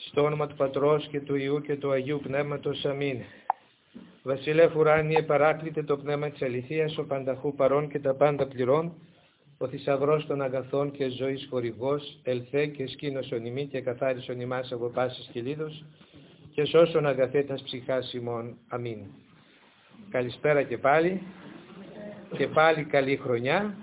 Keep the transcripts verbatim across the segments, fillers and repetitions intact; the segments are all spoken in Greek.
Στο όνομα του Πατρός και του Υιού και του Αγίου Πνεύματος. Αμήν. Βασιλεύ ουράνιε παράκλητε το πνεύμα της αληθείας, ο πανταχού παρών και τα πάντα πληρών, ο θησαυρός των αγαθών και ζωής χορηγός, ελθέ και σκήνωσον ημί και καθάρισον ημάς από πάσης κυλίδος και σώσον αγαθέτας ψυχάς ημών. Αμήν. Καλησπέρα και πάλι και πάλι καλή χρονιά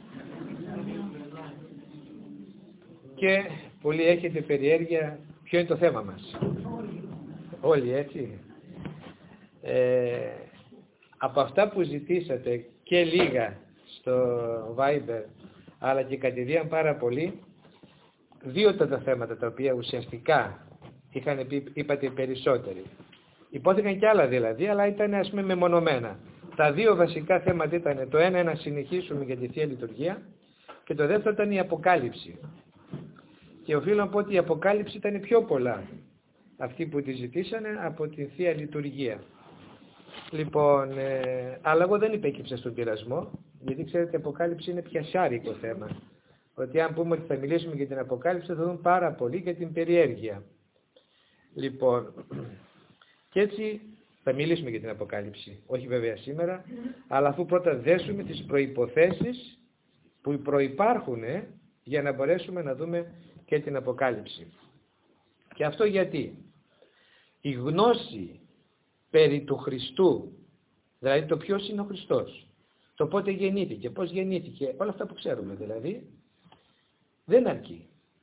και πολλοί έχετε περιέργεια ποιο είναι το θέμα μας. Όλοι έτσι. Ε, από αυτά που ζητήσατε και λίγα στο Viber αλλά και κατηδίαν πάρα πολύ, δύο ήταν τα θέματα τα οποία ουσιαστικά είχαν πει, είπατε οι περισσότεροι. Υπόθηκαν και άλλα δηλαδή, αλλά ήταν ας πούμε μεμονωμένα. Τα δύο βασικά θέματα ήταν το ένα να συνεχίσουμε για τη Θεία Λειτουργία και το δεύτερο ήταν η Αποκάλυψη. Και οφείλω να πω ότι η Αποκάλυψη ήταν πιο πολλά αυτοί που τη ζητήσανε από τη Θεία Λειτουργία. Λοιπόν, ε, αλλά εγώ δεν υπέκυψα στον πειρασμό, γιατί ξέρετε η Αποκάλυψη είναι πιασάρικο θέμα. Ότι αν πούμε ότι θα μιλήσουμε για την Αποκάλυψη θα δούμε πάρα πολύ για την περιέργεια. Λοιπόν, και έτσι θα μιλήσουμε για την Αποκάλυψη. Όχι βέβαια σήμερα, αλλά αφού πρώτα δέσουμε τις προϋποθέσεις που προϋπάρχουν για να μπορέσουμε να δούμε και την Αποκάλυψη. Και αυτό γιατί η γνώση περί του Χριστού, δηλαδή το ποιος είναι ο Χριστός, το πότε γεννήθηκε, πώς γεννήθηκε, όλα αυτά που ξέρουμε δηλαδή, δεν αρκεί.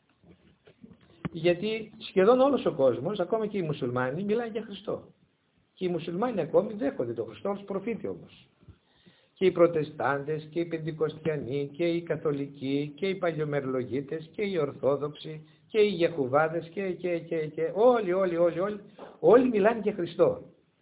Γιατί σχεδόν όλος ο κόσμος, ακόμα και οι μουσουλμάνοι, μιλάνε για Χριστό. Και οι μουσουλμάνοι ακόμη δέχονται τον Χριστό ως προφήτη όμως. Και οι Προτεστάντες και οι Πεντηκοστιανοί και οι Καθολικοί και οι Παλιομερολογίτες και οι Ορθόδοξοι και οι Γεχουβάδες και, και, και, και όλοι, όλοι, όλοι, όλοι, όλοι μιλάνε για Χριστό.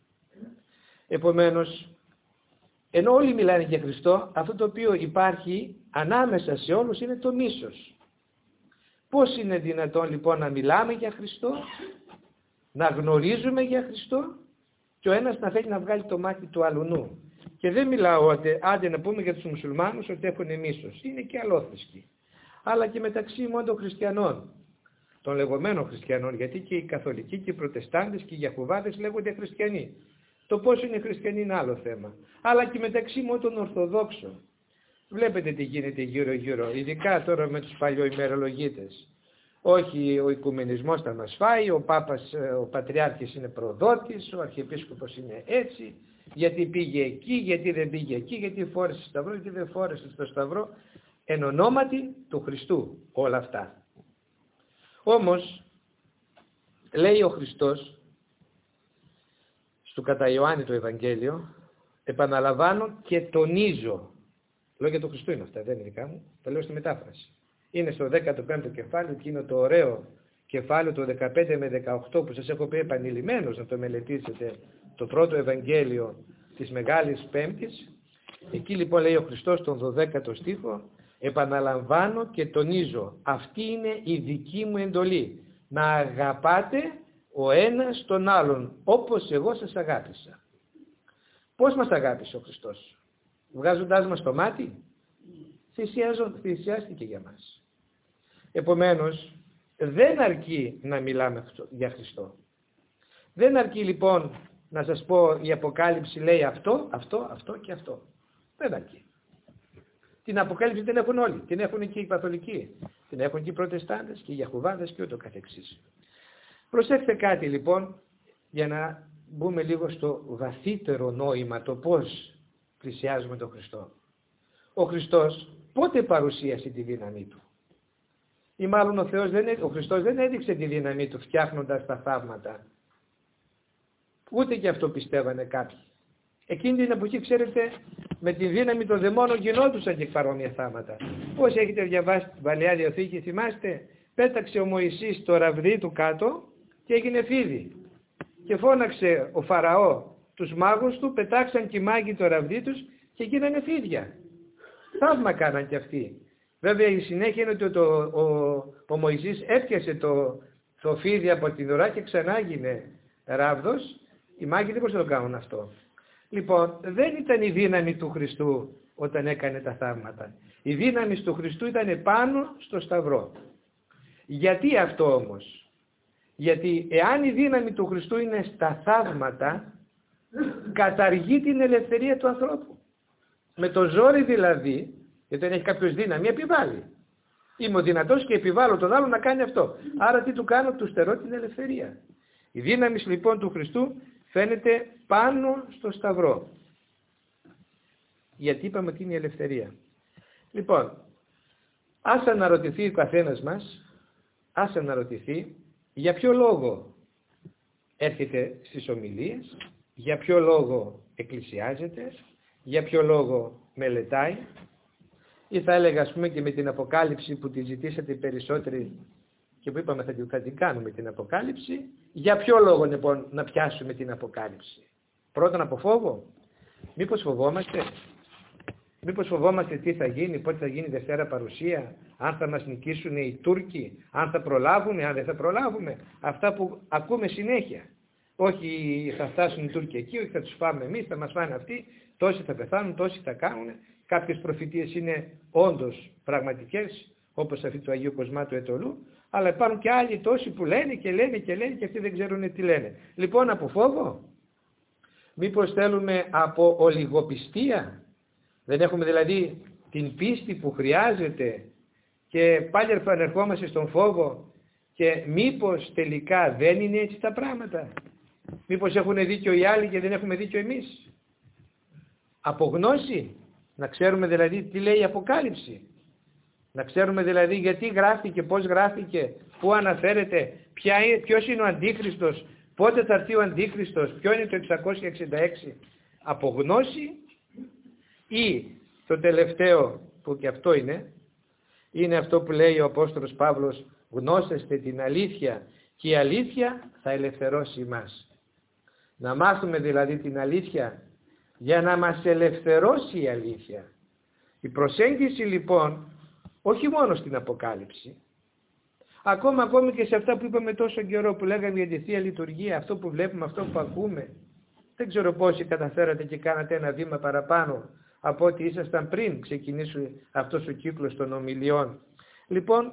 Επομένως, ενώ όλοι μιλάνε για Χριστό, αυτό το οποίο υπάρχει ανάμεσα σε όλους είναι το μίσος. Πώς είναι δυνατόν λοιπόν να μιλάμε για Χριστό, να γνωρίζουμε για Χριστό και ο ένας να θέλει να βγάλει το μάτι του αλουνού. Και δεν μιλάω ότι άντε να πούμε για τους μουσουλμάνους ότι έχουν μίσος. Είναι και αλόθρησκοι. Αλλά και μεταξύ μόνο των χριστιανών. Των λεγόμενων χριστιανών. Γιατί και οι καθολικοί και οι προτεστάντες και οι Γιαχουβάδες λέγονται χριστιανοί. Το πόσο είναι χριστιανοί είναι άλλο θέμα. Αλλά και μεταξύ μόνο των Ορθοδόξων. Βλέπετε τι γίνεται γύρω γύρω. Ειδικά τώρα με τους παλιοημερολογίτες. Όχι, ο οικουμενισμός θα μας φάει, ο Πάπας, ο Πατριάρχης είναι προδότης, ο Αρχιεπίσκοπος είναι έτσι. Γιατί πήγε εκεί, γιατί δεν πήγε εκεί, γιατί φόρεσε στο σταυρό, γιατί δεν φόρεσε στο σταυρό, εν ονόματι του Χριστού όλα αυτά. Όμως, λέει ο Χριστός, στο κατά Ιωάννη το Ευαγγέλιο, επαναλαμβάνω και τονίζω, λόγια του Χριστού είναι αυτά, δεν είναι δικά μου, τα λέω στη μετάφραση. Είναι στο δέκατο πέμπτο κεφάλαιο και είναι το ωραίο κεφάλαιο το δεκαπέντε με δεκαοκτώ που σας έχω πει επανειλημμένως να το μελετήσετε, το πρώτο Ευαγγέλιο της Μεγάλης Πέμπτης. Εκεί λοιπόν λέει ο Χριστός στον δωδέκατο στίχο, επαναλαμβάνω και τονίζω, αυτή είναι η δική μου εντολή, να αγαπάτε ο ένας τον άλλον όπως εγώ σας αγάπησα. Πώς μας αγάπησε ο Χριστός? Βγάζοντάς μας το μάτι? Θυσιάστηκε για μας. Επομένως δεν αρκεί να μιλάμε για Χριστό. Δεν αρκεί λοιπόν να σας πω η Αποκάλυψη λέει αυτό, αυτό, αυτό και αυτό. Δεν αρκεί. Την Αποκάλυψη την έχουν όλοι. Την έχουν και οι Καθολικοί. Την έχουν και οι Προτεστάντες και οι Γιαχουβάδες και ούτω καθεξής. Προσέξτε κάτι λοιπόν για να μπούμε λίγο στο βαθύτερο νόημα, το πώς πλησιάζουμε τον Χριστό. Ο Χριστός πότε παρουσίασε τη δύναμή Του? Ή μάλλον ο, Θεός δεν, ο Χριστός δεν έδειξε τη δύναμή Του φτιάχνοντας τα θαύματα. Ούτε και αυτό πιστεύανε κάποιοι. Εκείνη την εποχή, ξέρετε, με τη δύναμη των δαιμόνων γινόντουσαν και παρόμοια θάματα. Πώς έχετε διαβάσει την Παλαιά Διαθήκη, θυμάστε, πέταξε ο Μωυσής το ραβδί του κάτω και έγινε φίδι. Και φώναξε ο Φαραώ τους μάγους του, πετάξαν και οι μάγοι το ραβδί τους και γίνανε φίδια. Θαύμα κάναν κι αυτοί. Βέβαια η συνέχεια είναι ότι το, ο, ο Μωυσής έπιασε το, το φίδι από την ουρά και ξανά έγινε ράβδος. Οι μάγοι δεν μπορούσαν να το κάνουν αυτό. Λοιπόν, δεν ήταν η δύναμη του Χριστού όταν έκανε τα θαύματα. Η δύναμη του Χριστού ήταν πάνω στο σταυρό. Γιατί αυτό όμως? Γιατί εάν η δύναμη του Χριστού είναι στα θαύματα, καταργεί την ελευθερία του ανθρώπου. Με το ζόρι δηλαδή, γιατί δεν έχει κάποιος δύναμη, επιβάλλει. Είμαι ο δυνατός και επιβάλλω τον άλλο να κάνει αυτό. Άρα τι του κάνω, του στερώ την ελευθερία. Η δύναμη λοιπόν του Χριστού φαίνεται πάνω στο Σταυρό. Γιατί είπαμε ότι είναι η ελευθερία. Λοιπόν, ας αναρωτηθεί ο καθένας μας, ας αναρωτηθεί για ποιο λόγο έρχεται στις ομιλίες, για ποιο λόγο εκκλησιάζεται, για ποιο λόγο μελετάει, ή θα έλεγα ας πούμε και με την Αποκάλυψη που τη ζητήσατε περισσότεροι και που είπαμε θα, θα την κάνουμε την Αποκάλυψη, για ποιο λόγο λοιπόν να πιάσουμε την Αποκάλυψη? Πρώτον από φόβο. Μήπως φοβόμαστε? Μήπως φοβόμαστε τι θα γίνει, πότε θα γίνει η Δευτέρα Παρουσία, αν θα μας νικήσουν οι Τούρκοι, αν θα προλάβουμε, αν δεν θα προλάβουμε. Αυτά που ακούμε συνέχεια. Όχι θα φτάσουν οι Τούρκοι εκεί, όχι θα τους φάμε εμείς, θα μας φάνε αυτοί, τόσοι θα πεθάνουν, τόσοι θα κάνουν. Κάποιες προφητείες είναι όντως πραγματικές, όπως αυτή του Αγίου Κοσμά του Αιτωλού, αλλά υπάρχουν και άλλοι τόσοι που λένε και λένε και λένε και αυτοί δεν ξέρουν τι λένε. Λοιπόν, από φόβο? Μήπως θέλουμε από ολιγοπιστία? Δεν έχουμε δηλαδή την πίστη που χρειάζεται και πάλι επανερχόμαστε στον φόβο και μήπως τελικά δεν είναι έτσι τα πράγματα? Μήπως έχουν δίκιο οι άλλοι και δεν έχουμε δίκιο εμείς? Από γνώση, να ξέρουμε δηλαδή τι λέει η Αποκάλυψη. Να ξέρουμε δηλαδή γιατί γράφτηκε, πώς γράφτηκε, πού αναφέρεται, ποια, ποιος είναι ο Αντίχριστος, πότε θα έρθει ο Αντίχριστος, ποιο είναι το εξακόσια εξήντα έξι. Από γνώση, ή το τελευταίο που και αυτό είναι, είναι αυτό που λέει ο Απόστολος Παύλος, γνώσεστε την αλήθεια και η αλήθεια θα ελευθερώσει εμάς. Να μάθουμε δηλαδή την αλήθεια για να μας ελευθερώσει η αλήθεια. Η προσέγγιση λοιπόν όχι μόνο στην Αποκάλυψη, ακόμα ακόμη και σε αυτά που είπαμε τόσο καιρό που λέγαμε για τη Θεία Λειτουργία, αυτό που βλέπουμε, αυτό που ακούμε. Δεν ξέρω πόσοι καταφέρατε και κάνατε ένα βήμα παραπάνω από ό,τι ήσασταν πριν ξεκινήσει αυτός ο κύκλος των ομιλιών. Λοιπόν,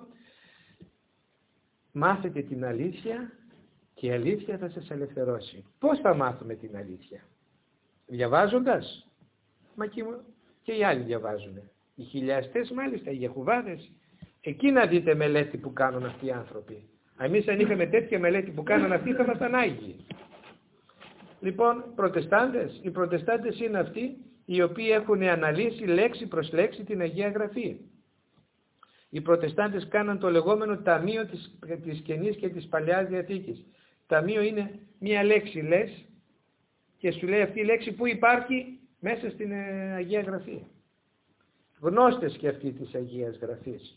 μάθετε την αλήθεια και η αλήθεια θα σας ελευθερώσει. Πώς θα μάθουμε την αλήθεια? Διαβάζοντας? Μα και, και οι άλλοι διαβάζουν. Οι χιλιαστές μάλιστα, οι Ιεχωβάδες. Εκεί να δείτε μελέτη που κάνουν αυτοί οι άνθρωποι. Εμείς αν είχαμε τέτοια μελέτη που κάνουν αυτοί θα ήμασταν άγιοι. Λοιπόν, προτεστάντες, οι προτεστάντες είναι αυτοί οι οποίοι έχουν αναλύσει λέξη προς λέξη την Αγία Γραφή. Οι προτεστάντες κάναν το λεγόμενο ταμείο της, της Καινής και της Παλαιάς Διαθήκης. Ταμείο είναι μία λέξη λες και σου λέει αυτή η λέξη που υπάρχει μέσα στην ε, Αγία Γραφή. Γνώστες και αυτοί της Αγίας Γραφής.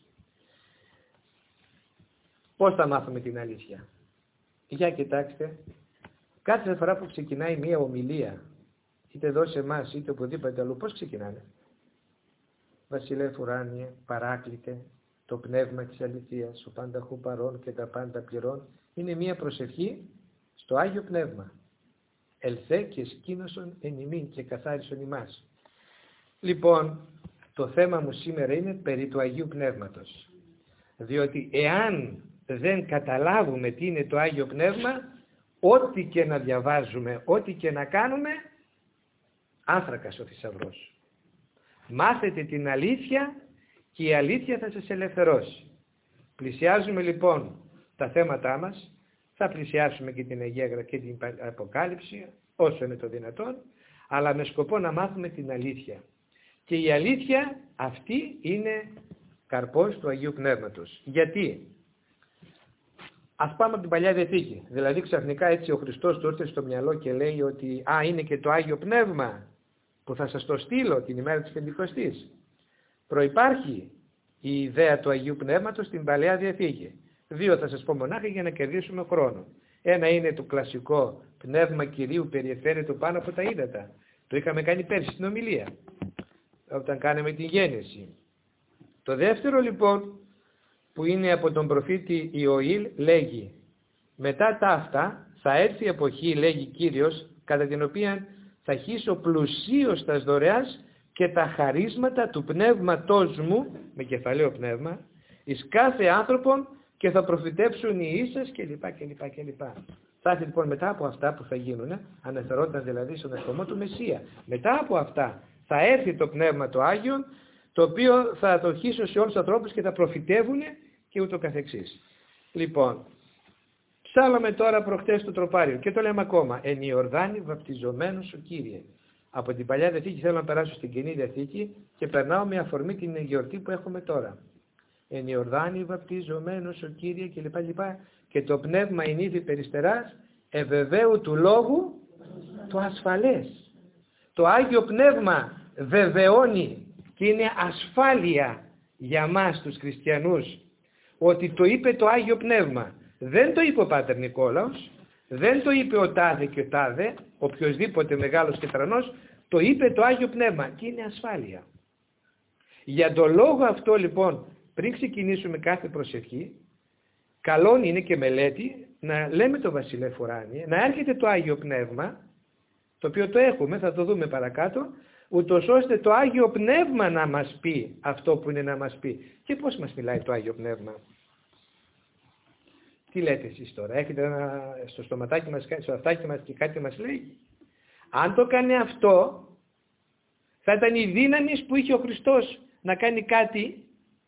Πώς θα μάθουμε την αλήθεια? Για κοιτάξτε, κάθε φορά που ξεκινάει μία ομιλία, είτε εδώ σε εμάς είτε οπουδήποτε αλλού, πώς ξεκινάνε? Βασιλεύ ουράνιε, παράκλητε, το πνεύμα της αληθείας, ο πανταχού παρών και τα πάντα πληρών. Είναι μία προσευχή στο Άγιο Πνεύμα. Ελθέ και σκήνωσον εν ημίν και καθάρισον ημάς. Λοιπόν, το θέμα μου σήμερα είναι περί του Αγίου Πνεύματος. Διότι εάν δεν καταλάβουμε τι είναι το Άγιο Πνεύμα, ό,τι και να διαβάζουμε, ό,τι και να κάνουμε, άνθρακας ο θησαυρός. Μάθετε την αλήθεια και η αλήθεια θα σας ελευθερώσει. Πλησιάζουμε λοιπόν τα θέματά μας, θα πλησιάσουμε και την Αγία Γραφή και την Αποκάλυψη, όσο είναι το δυνατόν, αλλά με σκοπό να μάθουμε την αλήθεια. Και η αλήθεια αυτή είναι καρπός του Αγίου Πνεύματος. Γιατί? Ας πάμε από την Παλιά Διαθήκη. Δηλαδή ξαφνικά έτσι ο Χριστός του ήρθε στο μυαλό και λέει ότι α, είναι και το Άγιο Πνεύμα που θα σας το στείλω την ημέρα της Πεντηκοστής. Προϋπάρχει η ιδέα του Αγίου Πνεύματος στην Παλαιά Διαθήκη. Δύο θα σας πω μονάχα για να κερδίσουμε χρόνο. Ένα είναι το κλασικό πνεύμα Κυρίου περιεφέρεται πάνω από τα ύδατα. Το είχαμε κάνει πέρσι στην ομιλία, όταν κάναμε την γέννηση. Το δεύτερο λοιπόν, που είναι από τον προφήτη Ιωήλ, λέγει μετά τα αυτά θα έρθει η εποχή, λέγει Κύριος, κατά την οποία θα χύσω πλουσίως τας δωρεάς και τα χαρίσματα του πνεύματός μου, με κεφαλαίο πνεύμα, εις κάθε άνθρωπον και θα προφητέψουν οι ίσες κλπ. κλπ, κλπ. Θα έρθει λοιπόν μετά από αυτά που θα γίνουν, αναφερόταν δηλαδή στον ερχομό του Μεσσία. Μετά από αυτά θα έρθει το Πνεύμα το Άγιον, το οποίο θα το αρχίσει σε όλους τους ανθρώπους και θα προφητεύουν και ούτω καθεξής. Λοιπόν, ψάλαμε τώρα προχτές το τροπάριο και το λέμε ακόμα. Εν Ιορδάνη βαπτιζομένος ο Κύριε. Από την Παλιά Διαθήκη θέλω να περάσω στην Καινή Διαθήκη και περνάω με αφορμή την γιορτή που έχουμε τώρα. Εν Ιορδάνη βαπτιζομένος ο Κύριε κλπ. Και το πνεύμα είναι ήδη περιστεράς, ευεβαίου του λόγου το ασφαλές. Το Άγιο Πνεύμα βεβαιώνει και είναι ασφάλεια για μας τους χριστιανούς ότι το είπε το Άγιο Πνεύμα. Δεν το είπε ο Πάτερ Νικόλαος, δεν το είπε ο τάδε και ο τάδε, οποιοσδήποτε μεγάλος και τρανός, το είπε το Άγιο Πνεύμα και είναι ασφάλεια. Για τον λόγο αυτό λοιπόν, πριν ξεκινήσουμε κάθε προσευχή, καλό είναι και μελέτη να λέμε το Βασιλεύ Ουράνιε, να έρχεται το Άγιο Πνεύμα, το οποίο το έχουμε, θα το δούμε παρακάτω, ούτως ώστε το Άγιο Πνεύμα να μας πει αυτό που είναι να μας πει. Και πώς μας μιλάει το Άγιο Πνεύμα? Τι λέτε εσείς τώρα? Έχετε ένα, στο στοματάκι μας, στο αυτάκι μας και κάτι μας λέει? Αν το κάνει αυτό, θα ήταν η δύναμη που είχε ο Χριστός να κάνει κάτι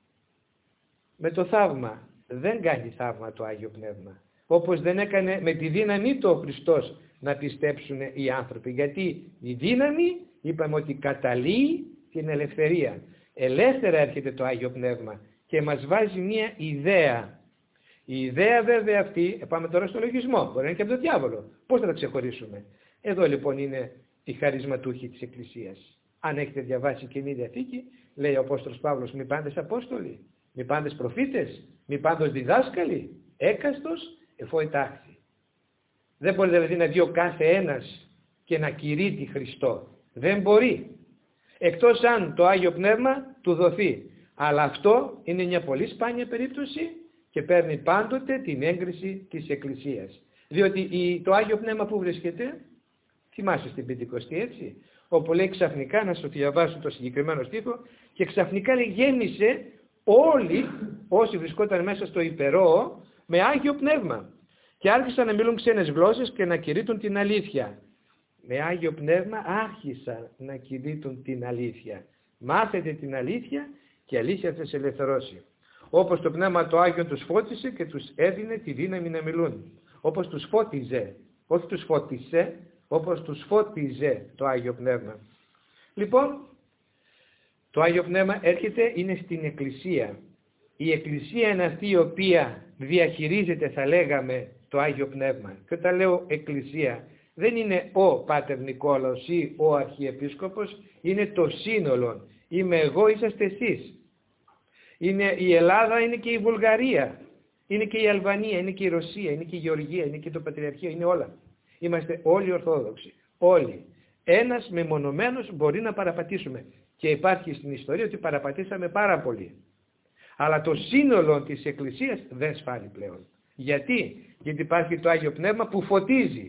με το θαύμα. Δεν κάνει θαύμα το Άγιο Πνεύμα. Όπως δεν έκανε με τη δύναμη του ο Χριστός να πιστέψουν οι άνθρωποι. Γιατί η δύναμη είπαμε ότι καταλύει την ελευθερία. Ελεύθερα έρχεται το Άγιο Πνεύμα και μας βάζει μια ιδέα. Η ιδέα βέβαια αυτή, πάμε τώρα στο λογισμό, μπορεί να είναι και από τον διάβολο. Πώς θα τα ξεχωρίσουμε? Εδώ λοιπόν είναι η χαρισματούχοι της Εκκλησίας. Αν έχετε διαβάσει Καινή Διαθήκη, λέει ο Απόστολος Παύλος, μη πάντες Απόστολοι, μη πάντες προφήτες, μη πάντως διδάσκαλοι, έκαστος εφόη τάχθη. Δεν μπορεί δηλαδή να βγει ο κάθε ένας και να κηρύττει Χριστό. Δεν μπορεί. Εκτός αν το Άγιο Πνεύμα του δοθεί. Αλλά αυτό είναι μια πολύ σπάνια περίπτωση και παίρνει πάντοτε την έγκριση της Εκκλησίας. Διότι το Άγιο Πνεύμα που βρίσκεται, θυμάσαι στην Πεντηκοστή έτσι, όπου λέει ξαφνικά, να σου διαβάσω το συγκεκριμένο στίχο, και ξαφνικά λέει γέμισε όλοι όσοι βρισκόταν μέσα στο υπερό με Άγιο Πνεύμα. Και άρχισαν να μιλούν ξένες γλώσσες και να κηρύττουν την αλήθεια. Με Άγιο Πνεύμα άρχισαν να κηρύττουν την αλήθεια. Μάθετε την αλήθεια και η αλήθεια θα σε ελευθερώσει. Όπως το Πνεύμα το Άγιο τους φώτισε και τους έδινε τη δύναμη να μιλούν. Όπως τους φώτιζε, όχι τους φώτισε, όπως τους φώτιζε το Άγιο Πνεύμα. Λοιπόν, το Άγιο Πνεύμα έρχεται, είναι στην Εκκλησία. Η Εκκλησία είναι αυτή η οποία διαχειρίζεται, θα λέγαμε, το Άγιο Πνεύμα. Και όταν λέω Εκκλησία, δεν είναι ο Πάτερ Νικόλαος ή ο Αρχιεπίσκοπος, είναι το σύνολο. Είμαι εγώ, είσαστε εσείς. Είναι η Ελλάδα, είναι και η Βουλγαρία, είναι και η Αλβανία, είναι και η Ρωσία, είναι και η Γεωργία, είναι και το Πατριαρχείο, είναι όλα. Είμαστε όλοι Ορθόδοξοι, όλοι. Ένας μεμονωμένος μπορεί να παραπατήσουμε. Και υπάρχει στην ιστορία ότι παραπατήσαμε πάρα πολύ. Αλλά το σύνολο της Εκκλησίας δεν σφάλει πλέον. Γιατί? Γιατί υπάρχει το Άγιο Πνεύμα που φωτίζει.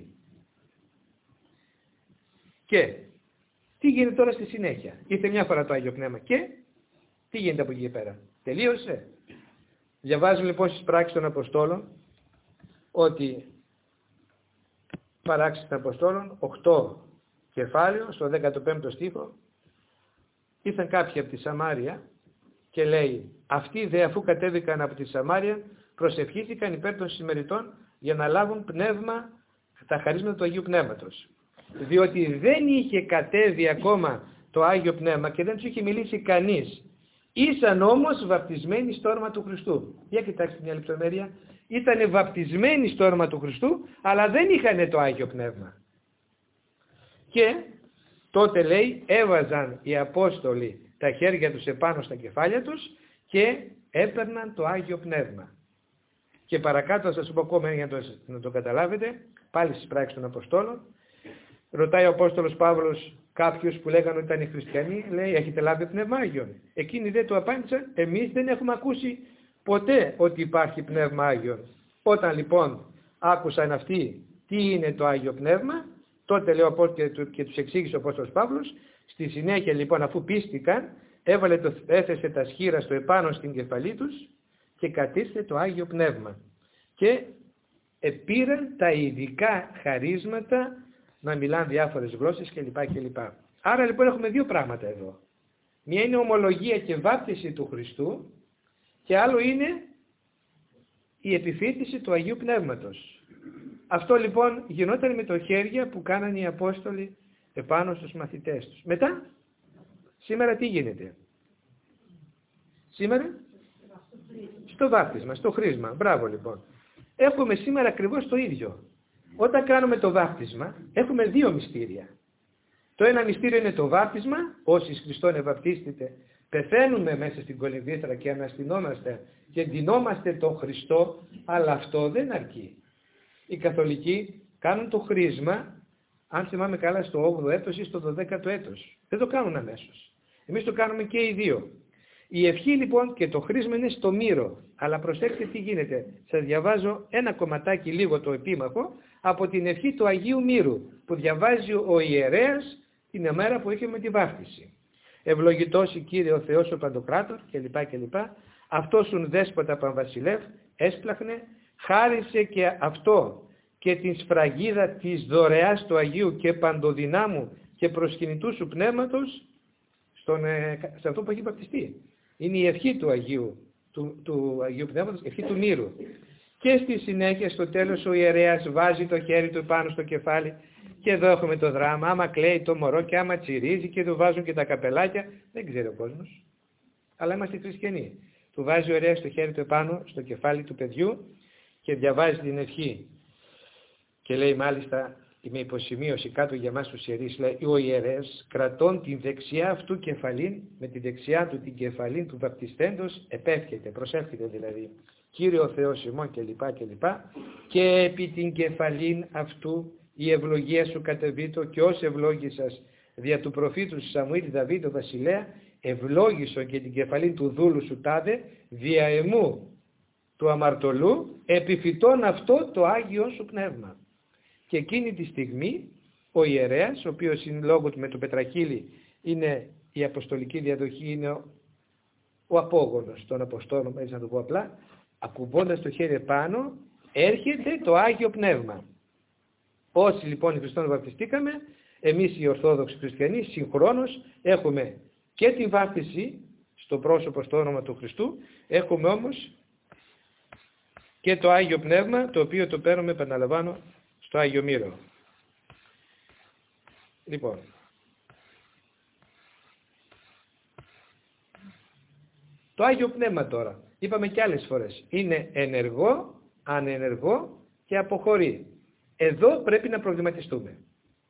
Και τι γίνεται τώρα στη συνέχεια? Ήρθε μια φορά το Άγιο Πνεύμα και τι γίνεται από εκεί πέρα? Τελείωσε? Διαβάζουμε λοιπόν στις πράξεις των Αποστόλων ότι παράξεις των Αποστόλων, οκτώ κεφάλαιο, στο δέκατο πέμπτο στίχο, ήρθαν κάποιοι από τη Σαμάρια και λέει, αυτοί δε αφού κατέβηκαν από τη Σαμάρια προσευχήθηκαν υπέρ των συμμεριτών για να λάβουν πνεύμα, τα χαρίσματα του Αγίου Πνεύματος. Διότι δεν είχε κατέβει ακόμα το Άγιο Πνεύμα και δεν τους είχε μιλήσει κανείς. Ήσαν όμως βαπτισμένοι στο όνομα του Χριστού. Για κοιτάξτε μια λεπτομέρεια. Ήτανε βαπτισμένοι στο όνομα του Χριστού, αλλά δεν είχαν το Άγιο Πνεύμα. Και τότε λέει, έβαζαν οι Απόστολοι τα χέρια τους επάνω στα κεφάλια τους και έπαιρναν το Άγιο Πνεύμα. Και παρακάτω θα σας πω ακόμα για να το, να το καταλάβετε, πάλι στις πράξεις των Αποστόλων, ρωτάει ο Απόστολος Παύλος κάποιους που λέγανε ότι ήταν οι χριστιανοί, λέει, έχετε λάβει Πνεύμα Άγιον? Εκείνοι δεν του απάντησαν, εμείς δεν έχουμε ακούσει ποτέ ότι υπάρχει Πνεύμα Άγιον. Όταν λοιπόν άκουσαν αυτοί τι είναι το Άγιο Πνεύμα, τότε λέει ο και, και τους εξήγησε ο Απόστολος Παύλος, στη συνέχεια λοιπόν αφού πίστηκαν, έβαλε το, έθεσε τα σχήρα στο επάνω στην κεφαλή τους και κατήρθε το Άγιο Πνεύμα. Και επήραν τα ειδικά χαρίσματα να μιλάνε διάφορες γλώσσες κλπ. κλπ. Άρα λοιπόν έχουμε δύο πράγματα εδώ. Μία είναι ομολογία και βάπτιση του Χριστού και άλλο είναι η επιφύτηση του Αγίου Πνεύματος. Αυτό λοιπόν γινόταν με το χέρια που κάνανε οι Απόστολοι επάνω στους μαθητές τους. Μετά, σήμερα τι γίνεται? Σήμερα, στο βάπτισμα, στο χρήσμα. Μπράβο λοιπόν. Έχουμε σήμερα ακριβώς το ίδιο. Όταν κάνουμε το βάπτισμα, έχουμε δύο μυστήρια. Το ένα μυστήριο είναι το βάπτισμα, όσοι εις Χριστόν ευαπτίστητε, πεθαίνουμε μέσα στην κολυμβήθρα και αναστηνόμαστε και ντυνόμαστε τον Χριστό, αλλά αυτό δεν αρκεί. Οι καθολικοί κάνουν το χρήσμα, αν θυμάμαι καλά, στο όγδοο έτος ή στο δωδέκατο έτος. Δεν το κάνουν αμέσως. Εμείς το κάνουμε και οι δύο. Η ευχή λοιπόν και το χρήσμα είναι στο μύρο. Αλλά προσέξτε τι γίνεται. Σας διαβάζω ένα κομματάκι λίγο το επίμαχο από την ευχή του Αγίου Μύρου που διαβάζει ο ιερέας την ημέρα που είχε με τη βάφτιση. Ευλογητός η Κύριε ο Θεός ο Παντοκράτορ κλπ. κλπ. Αυτός ουν δέσποτα Παμβασιλεύ έσπλαχνε, χάρισε και αυτό και την σφραγίδα της δωρεάς του Αγίου και παντοδυνάμου και προσκυνητού σου πνεύματος στον, σε αυτό που έχει βαπτιστεί. Είναι η ευχή του Αγίου, του, του Αγίου Πνεύματος, ευχή του Μύρου. Και στη συνέχεια στο τέλος ο ιερέας βάζει το χέρι του πάνω στο κεφάλι και εδώ έχουμε το δράμα, άμα κλαίει το μωρό και άμα τσιρίζει και του βάζουν και τα καπελάκια, δεν ξέρει ο κόσμος, αλλά είμαστε χριστιανοί. Του βάζει ο ιερέας το χέρι του επάνω στο κεφάλι του παιδιού και διαβάζει την ευχή. Και λέει μάλιστα, με υποσημείωση κάτω για μας τους ιερείς, λέει ο ιερέας κρατών την δεξιά αυτού κεφαλήν, με τη δεξιά του την κεφαλήν του βαπτιστέντος επέφχεται, προσεύχεται δηλαδή, Κύριε ο Θεός ημών κλπ. κλπ. Και επί την κεφαλήν αυτού η ευλογία σου κατεβήτω και ως ευλόγησας δια του προφήτου Σαμουήλ Δαβίδ ο βασιλέα, ευλόγησον και την κεφαλήν του δούλου σου τάδε, δια εμού του αμαρτωλού, επιφυτών αυτό το Άγιο σου Πνεύμα. Και εκείνη τη στιγμή ο ιερέας, ο οποίος είναι λόγω του με το πετραχύλι είναι η αποστολική διαδοχή, είναι ο, ο απόγονος των Αποστόλων, έτσι να το πω απλά, ακουμπώντας το χέρι πάνω, έρχεται το Άγιο Πνεύμα. Όσοι λοιπόν οι Χριστόν βαπτιστήκαμε, εμείς οι Ορθόδοξοι Χριστιανοί συγχρόνως έχουμε και τη βάπτιση στο πρόσωπο στο όνομα του Χριστού, έχουμε όμως και το Άγιο Πνεύμα, το οποίο το παίρνουμε, επαναλαμβάνω, στο Άγιο Μύρο. Λοιπόν, το Άγιο Πνεύμα τώρα, είπαμε και άλλες φορές, είναι ενεργό, ανενεργό και αποχωρεί. Εδώ πρέπει να προβληματιστούμε.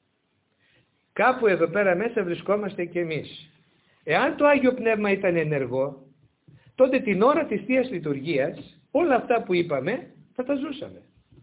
Κάπου εδώ πέρα μέσα βρισκόμαστε και εμείς. Εάν το Άγιο Πνεύμα ήταν ενεργό, τότε την ώρα της Θείας Λειτουργίας, όλα αυτά που είπαμε θα τα ζούσαμε.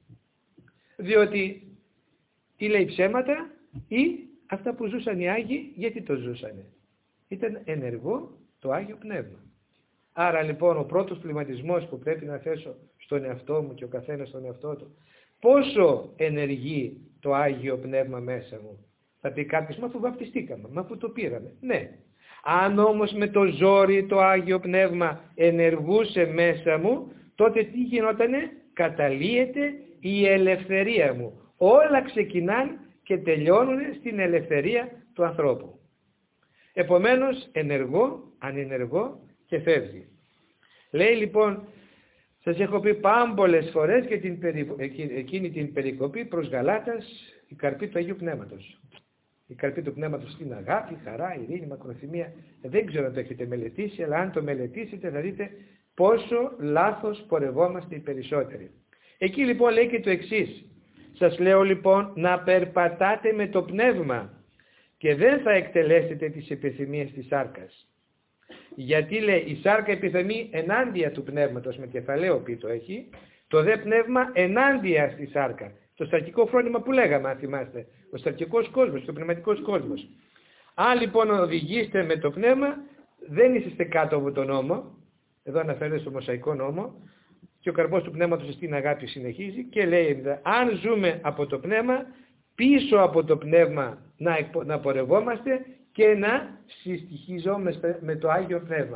Διότι τι λέει ψέματα ή αυτά που ζούσαν οι Άγιοι, γιατί το ζούσανε. Ήταν ενεργό το Άγιο Πνεύμα. Άρα λοιπόν ο πρώτος πληματισμός που πρέπει να θέσω στον εαυτό μου και ο καθένας στον εαυτό του, πόσο ενεργεί το Άγιο Πνεύμα μέσα μου. Θα πει κάποιος, μα αφού βαπτιστήκαμε, μα αφού το πήραμε. Ναι. Αν όμως με το ζόρι το Άγιο Πνεύμα ενεργούσε μέσα μου, τότε τι γινότανε? Καταλύεται η ελευθερία μου. Όλα ξεκινάνε και τελειώνουν στην ελευθερία του ανθρώπου. Επομένως ενεργό, ανενεργό και φεύγει. Λέει λοιπόν, σας έχω πει πάμπολες φορές και την περι... εκείνη την περικοπή προς Γαλάτας, η καρπή του Αγίου Πνεύματος. Η καρπή του Πνεύματος είναι αγάπη, χαρά, ειρήνη, μακροθυμία. Δεν ξέρω αν το έχετε μελετήσει, αλλά αν το μελετήσετε θα δείτε πόσο λάθος πορευόμαστε οι περισσότεροι. Εκεί λοιπόν λέει και το εξής. Σας λέω λοιπόν να περπατάτε με το πνεύμα και δεν θα εκτελέσετε τις επιθυμίες της σάρκας. Γιατί λέει η σάρκα επιθυμεί ενάντια του πνεύματος, με κεφαλαίο πι το έχει, το δε πνεύμα ενάντια στη σάρκα. Το σαρκικό φρόνημα που λέγαμε, αν θυμάστε, ο σαρκικός κόσμος, ο πνευματικός κόσμος. Αν λοιπόν οδηγείστε με το πνεύμα, δεν είσαστε κάτω από τον νόμο, εδώ αναφέρεται στο Μωσαϊκό νόμο, και ο καρπός του πνεύματος στην αγάπη συνεχίζει και λέει, αν ζούμε από το πνεύμα, πίσω από το πνεύμα να, να πορευόμαστε και να συστοιχιζόμαστε με το Άγιο Πνεύμα.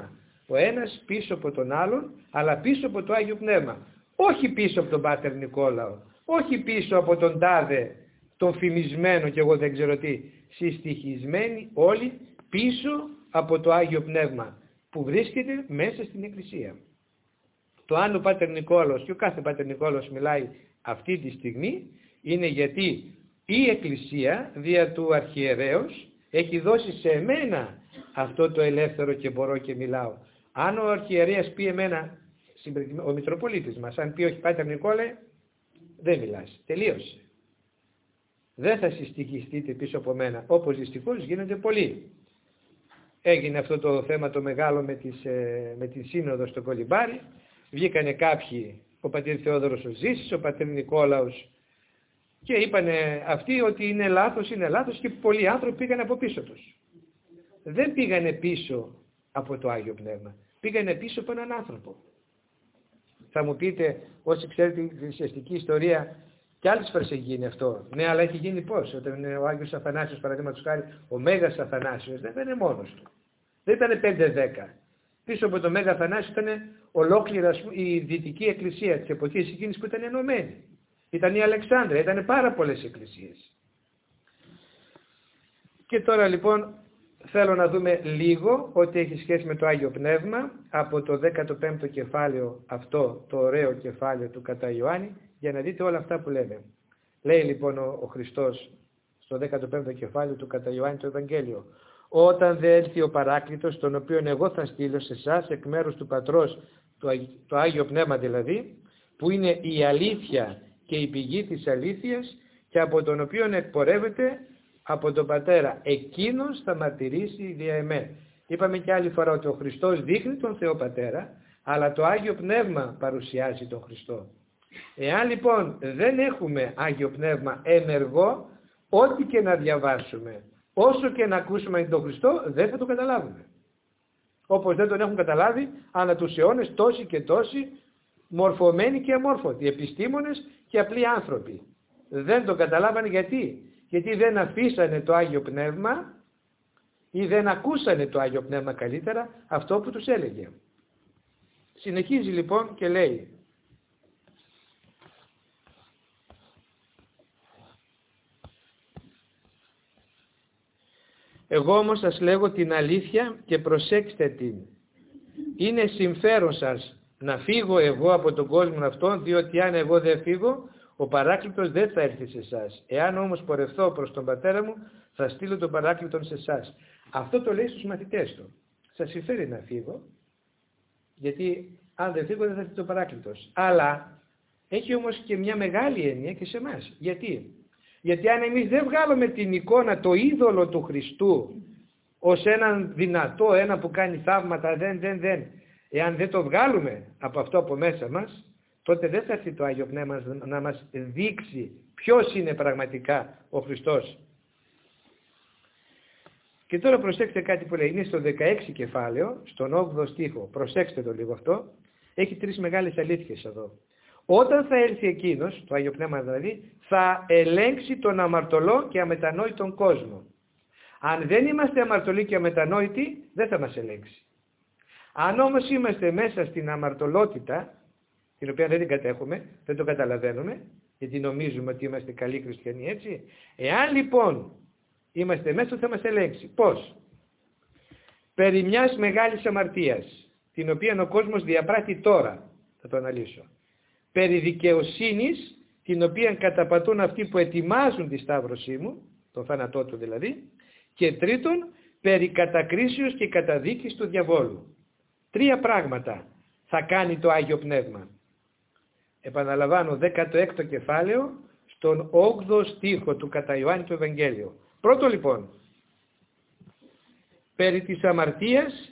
Ο ένας πίσω από τον άλλον, αλλά πίσω από το Άγιο Πνεύμα. Όχι πίσω από τον Πάτερ Νικόλαο, όχι πίσω από τον τάδε, τον φημισμένο και εγώ δεν ξέρω τι, συστοιχισμένοι όλοι πίσω από το Άγιο Πνεύμα που βρίσκεται μέσα στην Εκκλησία. Το αν ο Πάτερ Νικόλαος και ο κάθε Πάτερ Νικόλαος μιλάει αυτή τη στιγμή είναι γιατί η Εκκλησία δια του Αρχιερέως έχει δώσει σε εμένα αυτό το ελεύθερο και μπορώ και μιλάω. Αν ο Αρχιερέας πει εμένα, ο Μητροπολίτης μας, αν πει όχι Πάτερ Νικόλαε, δεν μιλάς. Τελείωσε. Δεν θα συστοιχιστείτε πίσω από μένα, όπως δυστυχώς γίνονται πολλοί. Έγινε αυτό το θέμα το μεγάλο με, τις, με την σύνοδο στο Κολυμπάρι. Βγήκανε κάποιοι, ο πατήρ Θεόδωρος ο Ζήσης, ο πατήρ Νικόλαος, και είπανε αυτοί ότι είναι λάθος, είναι λάθος, και πολλοί άνθρωποι πήγαν από πίσω τους. Δεν πήγανε πίσω από το Άγιο Πνεύμα, πήγανε πίσω από έναν άνθρωπο. Θα μου πείτε, όσοι ξέρετε τη θρησκευτική ιστορία, κι άλλες φορές έχει γίνει αυτό. Ναι, αλλά έχει γίνει πώς? Όταν ο Άγιος Αθανάσιος, παραδείγματος χάρη, ο Μέγας Αθανάσιος, δεν ήταν μόνος του. Δεν ήταν πέντε δέκα. Πίσω από το Μέγα Αθανάσιο ήταν ολόκληρα η Δυτική Εκκλησία της εποχής εκείνης που ήταν ενωμένη. Ήταν η Αλεξάνδρεια, ήταν πάρα πολλές εκκλησίες. Και τώρα λοιπόν θέλω να δούμε λίγο ό,τι έχει σχέση με το Άγιο Πνεύμα από το δέκατο πέμπτο κεφάλαιο, αυτό το ωραίο κεφάλαιο του κατά Ιωάννη, για να δείτε όλα αυτά που λέμε. Λέει λοιπόν ο, ο Χριστός στο δέκατο πέμπτο κεφάλαιο του κατά Ιωάννη το Ευαγγέλιο: όταν δε έλθει ο Παράκλητος, τον οποίον εγώ θα στείλω σε εσάς εκ μέρους του Πατρός, το, το Άγιο Πνεύμα δηλαδή, που είναι η αλήθεια και η πηγή της αλήθειας, και από τον οποίον εκπορεύεται από τον Πατέρα, εκείνος θα μαρτυρήσει δια εμέ. Είπαμε και άλλη φορά ότι ο Χριστός δείχνει τον Θεό Πατέρα, αλλά το Άγιο Πνεύμα παρουσιάζει τον Χριστό. Εάν λοιπόν δεν έχουμε Άγιο Πνεύμα ενεργό, ό,τι και να διαβάσουμε, όσο και να ακούσουμε τον Χριστό, δεν θα το καταλάβουμε. Όπως δεν τον έχουν καταλάβει ανά τους αιώνες τόσοι και τόσοι μορφωμένοι και αμόρφωτοι, επιστήμονες και απλοί άνθρωποι. Δεν τον καταλάβανε γιατί. Γιατί δεν αφήσανε το Άγιο Πνεύμα ή δεν ακούσανε το Άγιο Πνεύμα καλύτερα αυτό που τους έλεγε. Συνεχίζει λοιπόν και λέει: εγώ όμως σας λέγω την αλήθεια και προσέξτε την. Είναι συμφέρον σας να φύγω εγώ από τον κόσμο αυτόν, διότι αν εγώ δεν φύγω, ο Παράκλητος δεν θα έρθει σε εσάς. Εάν όμως πορευθώ προς τον Πατέρα μου, θα στείλω τον Παράκλητον σε εσάς. Αυτό το λέει στους μαθητές του. Σας συμφέρει να φύγω, γιατί αν δεν φύγω δεν θα έρθει τον Παράκλητος. Αλλά έχει όμως και μια μεγάλη έννοια και σε εμάς. Γιατί? Γιατί αν εμείς δεν βγάλουμε την εικόνα, το είδωλο του Χριστού, ως έναν δυνατό, ένα που κάνει θαύματα, δεν, δεν, δεν. Εάν δεν το βγάλουμε από αυτό από μέσα μας, τότε δεν θα έρθει το Άγιο Πνεύμα να μας δείξει ποιος είναι πραγματικά ο Χριστός. Και τώρα προσέξτε κάτι που λέει, είναι στο δεκαέξι κεφάλαιο, στον όγδοο στίχο, προσέξτε το λίγο αυτό, έχει τρεις μεγάλες αλήθειες εδώ. Όταν θα έρθει εκείνος, το Άγιο Πνεύμα δηλαδή, θα ελέγξει τον αμαρτωλό και αμετανόητον κόσμο. Αν δεν είμαστε αμαρτωλοί και αμετανόητοι, δεν θα μας ελέγξει. Αν όμως είμαστε μέσα στην αμαρτωλότητα, την οποία δεν την κατέχουμε, δεν το καταλαβαίνουμε, γιατί νομίζουμε ότι είμαστε καλοί χριστιανοί, έτσι. Εάν λοιπόν είμαστε μέσα, θα μας ελέγξει. Πώς? Περί μιας μεγάλης αμαρτίας, την οποία ο κόσμος διαπράττει τώρα, θα το αναλύσω. Περί δικαιοσύνης, την οποία καταπατούν αυτοί που ετοιμάζουν τη σταύρωσή μου, τον θάνατό του δηλαδή, και τρίτον, περί κατακρίσεως και καταδίκης του διαβόλου. Τρία πράγματα θα κάνει το Άγιο Πνεύμα. Επαναλαμβάνω, δέκατο έκτο κεφάλαιο, στον όγδοο στίχο του κατά Ιωάννη του Ευαγγέλιο. Πρώτο λοιπόν, περί της αμαρτίας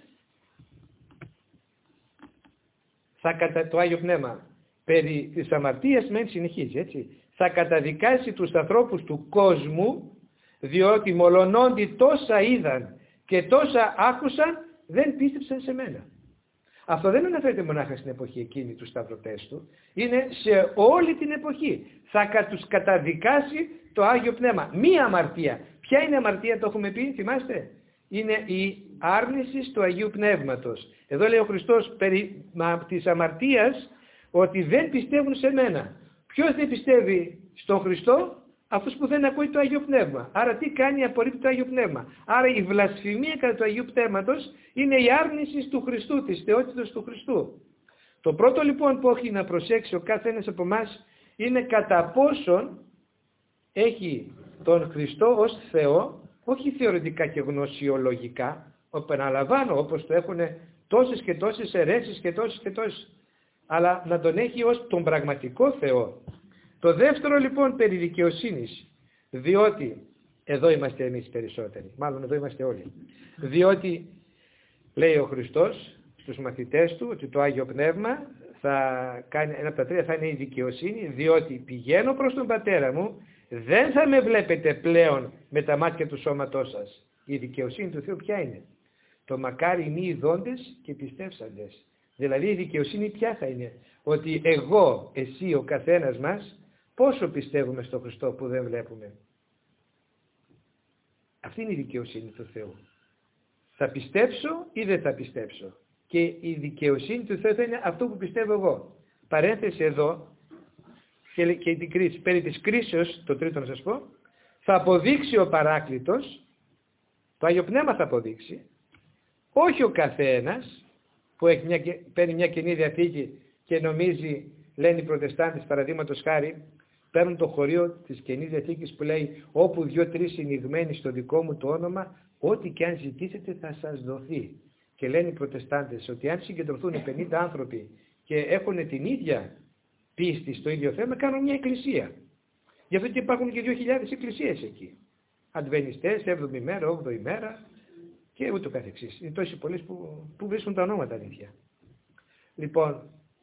θα κατα... το Άγιο Πνεύμα περί της αμαρτίας μεν συνεχίζει, έτσι, θα καταδικάσει τους ανθρώπους του κόσμου, διότι μολονόντι τόσα είδαν και τόσα άκουσαν, δεν πίστεψαν σε μένα. Αυτό δεν αναφέρεται μονάχα στην εποχή εκείνη του σταυρωτές του, είναι σε όλη την εποχή. Θα τους καταδικάσει το Άγιο Πνεύμα. Μία αμαρτία. Ποια είναι η αμαρτία, το έχουμε πει, θυμάστε? Είναι η άρνησης του Αγίου Πνεύματος. Εδώ λέει ο Χριστός περί της αμαρτίας ότι δεν πιστεύουν σε μένα. Ποιος δεν πιστεύει στον Χριστό? Αυτός που δεν ακούει το Άγιο Πνεύμα. Άρα τι κάνει? Απορρίπτει το Άγιο Πνεύμα. Άρα η βλασφημία κατά του Αγίου Πνεύματος είναι η άρνηση του Χριστού, της θεότητας του Χριστού. Το πρώτο λοιπόν που έχει να προσέξει ο κάθε ένας από εμάς είναι κατά πόσον έχει τον Χριστό ως Θεό, όχι θεωρητικά και γνωσιολογικά, επαναλαμβάνω, όπως το έχουν τόσες και τόσες αιρέσεις και τόσες και τόσες, αλλά να τον έχει ως τον πραγματικό Θεό. Το δεύτερο λοιπόν περί δικαιοσύνης, διότι εδώ είμαστε εμείς περισσότεροι, μάλλον εδώ είμαστε όλοι, διότι λέει ο Χριστός στους μαθητές του ότι το Άγιο Πνεύμα θα κάνει, ένα από τα τρία θα είναι η δικαιοσύνη, διότι πηγαίνω προς τον Πατέρα μου, δεν θα με βλέπετε πλέον με τα μάτια του σώματός σας. Η δικαιοσύνη του Θεού ποια είναι? Το μακάρι μη ειδώντες και πιστεύσαντες. Δηλαδή η δικαιοσύνη ποια θα είναι? Ότι εγώ, εσύ, ο καθένας μας, πόσο πιστεύουμε στον Χριστό που δεν βλέπουμε. Αυτή είναι η δικαιοσύνη του Θεού. Θα πιστέψω ή δεν θα πιστέψω. Και η δικαιοσύνη του Θεού θα είναι αυτό που πιστεύω εγώ. Παρένθεση εδώ, και, και την κρίση, περί της κρίσεως, το τρίτο να σας πω, θα αποδείξει ο Παράκλητος, το Άγιο Πνεύμα θα αποδείξει, όχι ο καθένας που έχει μια, παίρνει μια Καινή Διαθήκη και νομίζει, λένε οι Προτεστάντες παραδείγματος χάρη, παίρνουν το χωρίο της Καινής Διαθήκης που λέει όπου δυο-τρεις συνηγμένοι στο δικό μου το όνομα, ό,τι και αν ζητήσετε θα σας δοθεί. Και λένε οι Προτεστάντες ότι αν συγκεντρωθούν πενήντα άνθρωποι και έχουν την ίδια πίστη στο ίδιο θέμα, κάνουν μια εκκλησία. Γι' αυτό και υπάρχουν και δύο χιλιάδες εκκλησίες εκεί. Αντβενιστές, έβδομη μέρα, όγδοη μέρα και ούτω καθεξής. Είναι τόσοι πολλοί που, που βρίσκουν τα ονόματα αλήθεια. Λοιπόν,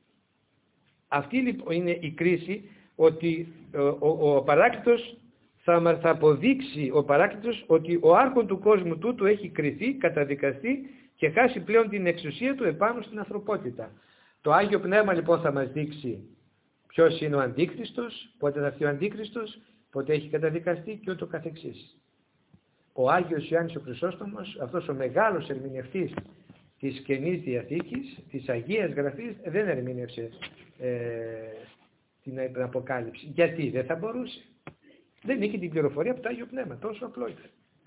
αυτή λοιπόν είναι η κρίση, ότι ο, ο, ο Παράκλητος θα, θα αποδείξει ο Παράκλητος ότι ο άρχον του κόσμου τούτου έχει κριθεί, καταδικαστεί και χάσει πλέον την εξουσία του επάνω στην ανθρωπότητα. Το Άγιο Πνεύμα λοιπόν θα μας δείξει ποιος είναι ο Αντίχριστος, πότε θα έρθει ο Αντίχριστος, πότε έχει καταδικαστεί και ούτω καθεξής. Ο Άγιος Ιωάννης ο Χρυσόστομος, αυτός ο μεγάλος ερμηνευτής της Καινής Διαθήκης, της Αγίας Γραφής, δεν ερμήνευσε ε, την Αποκάλυψη. Γιατί? Δεν θα μπορούσε. Δεν είχε την πληροφορία από το Άγιο Πνεύμα. Τόσο απλό ήταν.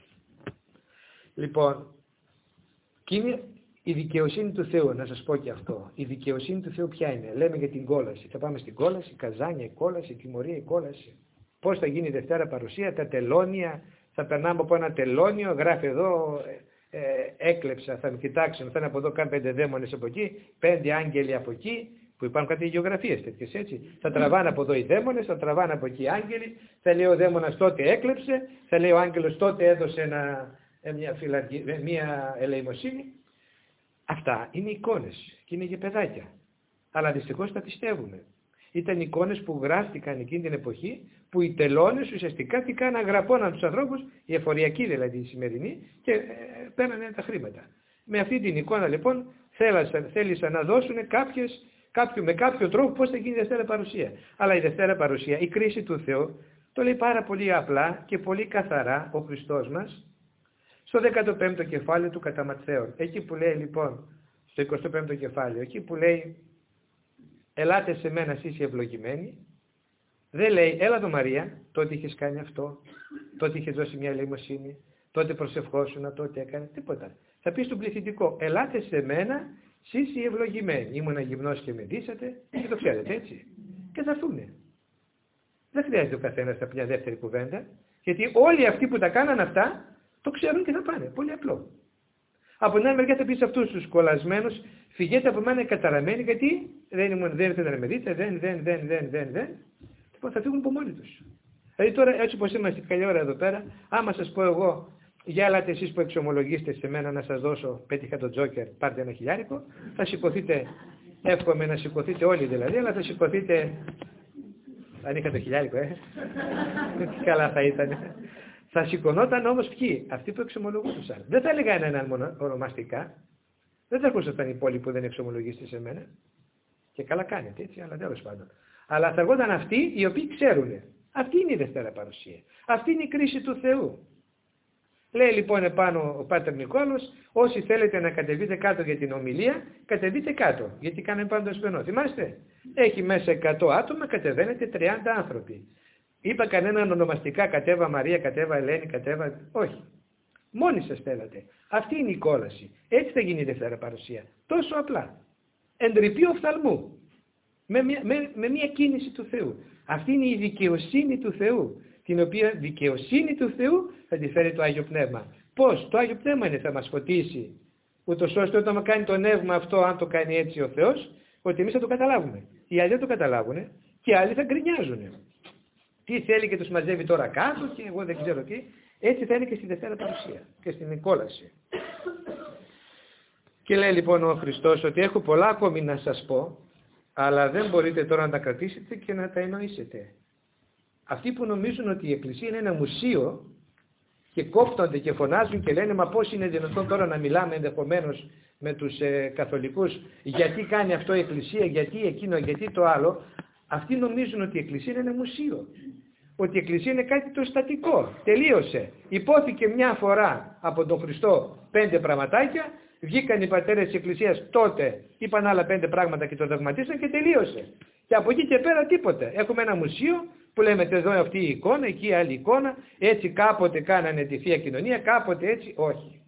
Λοιπόν, και είναι η δικαιοσύνη του Θεού, να σας πω και αυτό. Η δικαιοσύνη του Θεού ποια είναι? Λέμε για την κόλαση. Θα πάμε στην κόλαση, καζάνια η κόλαση, τιμωρία η κόλαση. Πώς θα γίνει η Δευτέρα Παρουσία, τα τελώνια, θα περνάμε από ένα τελώνιο, γράφει εδώ, ε, ε, έκλεψα, θα με κοιτάξουν, θα είναι από εδώ καν πέντε δαίμονες από εκεί, πέντε άγγελοι από εκεί, που υπάρχουν κάτι γεωγραφίες τέτοιες έτσι. Θα τραβάνε από εδώ οι δαίμονες, θα τραβάνε από εκεί οι άγγελοι, θα λέει ο δαίμονας τότε έκλεψε, θα λέει ο άγγελος τότε έδωσε ένα, μια, φυλακή, μια ελεημοσύνη. Αυτά είναι εικόνες και είναι για παιδάκια. Αλλά δυστυχώς τα πιστεύουμε. Ήταν εικόνες που γράφτηκαν εκείνη την εποχή, που οι τελώνες ουσιαστικά τι κάναν, αγραπώναν τους ανθρώπους, οι εφοριακοί δηλαδή οι σημερινοί, και ε, παίρνανε τα χρήματα. Με αυτή την εικόνα λοιπόν θέλασαν, θέλησαν να δώσουν κάποιες, κάποιο, με κάποιο τρόπο πώς θα γίνει η Δευτέρα Παρουσία. Αλλά η Δευτέρα Παρουσία, η κρίση του Θεού, το λέει πάρα πολύ απλά και πολύ καθαρά ο Χριστός μας, στο δέκατο πέμπτο κεφάλαιο του κατά Ματθαίον. Εκεί που λέει λοιπόν, στο εικοστό πέμπτο κεφάλαιο, εκεί που λέει ελάτε σε μένα εσείς οι ευλογημένοι, δεν λέει έλα εδώ Μαρία, τότε είχες κάνει αυτό, τότε είχες δώσει μια ελεημοσύνη, τότε προσευχόσουνα, τότε έκανε, τίποτα. Θα πει στον πληθυντικό, ελάτε σε μένα εσείς οι ευλογημένοι. Ήμουνα γυμνός και με ντύσατε, και το ξέρετε έτσι. Και θα έρθουνε. Δεν χρειάζεται ο καθένας να πει μια δεύτερη κουβέντα, γιατί όλοι αυτοί που τα κάναν αυτά, το ξέρουν και θα πάνε. Πολύ απλό. Από την άλλη μεριά θα πει σε αυτούς τους κολλασμένους, φυγέτε από μένα καταραμένοι, γιατί δεν ήμουν, δεν ήρθατε να με δείτε, δεν, δεν, δεν, δεν, δεν, δεν. Λοιπόν, θα φύγουν από μόνοι τους. Δηλαδή τώρα, έτσι όπως είμαστε καλή ώρα εδώ πέρα, άμα σας πω εγώ, για έλατε εσείς που εξομολογήσετε σε μένα να σας δώσω, πέτυχα το τζόκερ, πάρτε ένα χιλιάρικο, θα σηκωθείτε, εύχομαι να σηκωθείτε όλοι δηλαδή, αλλά θα σηκωθείτε, αν είχα το χιλιάρικο, ε, τι καλά θα ήταν. Θα σηκωνόταν όμως ποιοι? Αυτοί που εξομολογούσαν. Δεν θα έλεγα έναν ονομαστικά. Δεν θα έρχονταν οι υπόλοιποι που δεν εξομολογήσετε σε μένα. Και καλά κάνετε έτσι, αλλά τέλος πάντων. Αλλά θα έρχονταν αυτοί οι οποίοι ξέρουν. Αυτή είναι η Δευτέρα Παρουσία. Αυτή είναι η κρίση του Θεού. Λέει λοιπόν επάνω ο Πάτερ Νικόλος, όσοι θέλετε να κατεβείτε κάτω για την ομιλία, κατεβείτε κάτω, γιατί κάναμε πάνω το σπενό. Θυμάστε, έχει μέσα εκατό άτομα, κατεβαίνετε τριάντα άνθρωποι. Είπα κανέναν ονομαστικά, κατέβα Μαρία, κατέβα Ελένη, κατέβα... Όχι. Μόνοι σας θέλατε. Αυτή είναι η κόλαση. Έτσι θα γίνει η Δευτέρα Παρουσία. Τόσο απλά. Εντρυπή οφθαλμού. Με μια, με, με μια κίνηση του Θεού. Αυτή είναι η δικαιοσύνη του Θεού. Την οποία δικαιοσύνη του Θεού θα τη φέρει το Άγιο Πνεύμα. Πώς? Το Άγιο Πνεύμα είναι θα μας φωτίσει. Ούτως ώστε όταν κάνει το νεύμα αυτό, αν το κάνει έτσι ο Θεός, ότι εμείς θα το καταλάβουμε. Οι άλλοι δεν το καταλάβουν και άλλοι θα γκρινιάζουν. Τι θέλει και τους μαζεύει τώρα κάτω και εγώ δεν ξέρω τι. Έτσι θα είναι και στη Δευτέρα Παρουσία και στην κόλαση. Και λέει λοιπόν ο Χριστός ότι έχω πολλά ακόμη να σας πω, αλλά δεν μπορείτε τώρα να τα κρατήσετε και να τα εννοήσετε. Αυτοί που νομίζουν ότι η Εκκλησία είναι ένα μουσείο και κόφτονται και φωνάζουν και λένε μα πώς είναι δυνατόν τώρα να μιλάμε ενδεχομένως με τους ε, καθολικούς, γιατί κάνει αυτό η Εκκλησία, γιατί εκείνο, γιατί το άλλο. Αυτοί νομίζουν ότι η Εκκλησία είναι ένα μουσείο. Ότι η Εκκλησία είναι κάτι το στατικό. Τελείωσε. Υπόθηκε μια φορά από τον Χριστό πέντε πραγματάκια, βγήκαν οι πατέρες της Εκκλησίας τότε, είπαν άλλα πέντε πράγματα και το δογματίσαν και τελείωσε. Και από εκεί και πέρα τίποτε. Έχουμε ένα μουσείο που λέμε εδώ αυτή η εικόνα, εκεί η άλλη εικόνα, έτσι κάποτε κάνανε τη Θεία Κοινωνία, κάποτε έτσι, όχι.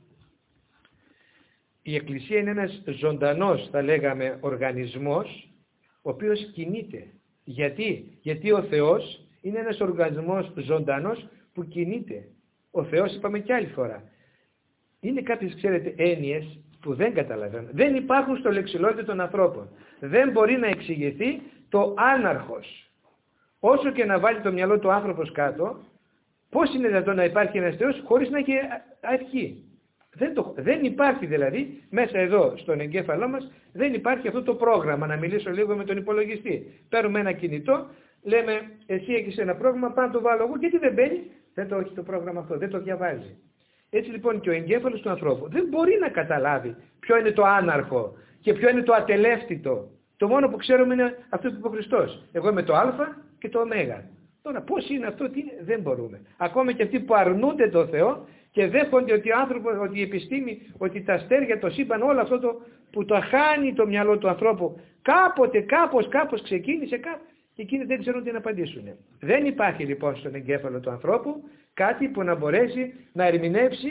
Η Εκκλησία είναι ένας ζωντανός, θα λέγαμε, οργανισμός, ο οποίος κινείται. Γιατί? Γιατί ο Θεός είναι ένας οργανισμός ζωντανός που κινείται. Ο Θεός, είπαμε και άλλη φορά, είναι κάποιες, ξέρετε, έννοιες που δεν καταλαβαίνουν. Δεν υπάρχουν στο λεξιλόγιο των ανθρώπων. Δεν μπορεί να εξηγηθεί το άναρχος. Όσο και να βάλει το μυαλό του άνθρωπος κάτω, πώς είναι δυνατόν να υπάρχει ένας Θεός χωρίς να έχει αρχή. Δεν, το, δεν υπάρχει δηλαδή μέσα εδώ στον εγκέφαλό μας, δεν υπάρχει αυτό το πρόγραμμα. Να μιλήσω λίγο με τον υπολογιστή. Παίρνουμε ένα κινητό, λέμε εσύ έχεις ένα πρόγραμμα, πάω να το βάλω εγώ, γιατί δεν μπαίνει, δεν το έχει το πρόγραμμα αυτό, δεν το διαβάζει. Έτσι λοιπόν και ο εγκέφαλος του ανθρώπου δεν μπορεί να καταλάβει ποιο είναι το άναρχο και ποιο είναι το ατελεύτητο. Το μόνο που ξέρουμε είναι αυτό που είπε ο Χριστός. Εγώ είμαι το α και το ω. Τώρα πώς είναι αυτό, τι είναι, δεν μπορούμε. Ακόμα και αυτοί που αρνούνται το Θεό και δέχονται ότι, άνθρωπο, ότι η επιστήμη, ότι τα αστέρια, το σύμπαν, όλο αυτό το, που το χάνει το μυαλό του ανθρώπου, κάποτε, κάπως, κάπως ξεκίνησε, κάπως, και εκείνοι δεν ξέρουν τι να απαντήσουν. Δεν υπάρχει λοιπόν στον εγκέφαλο του ανθρώπου κάτι που να μπορέσει να ερμηνεύσει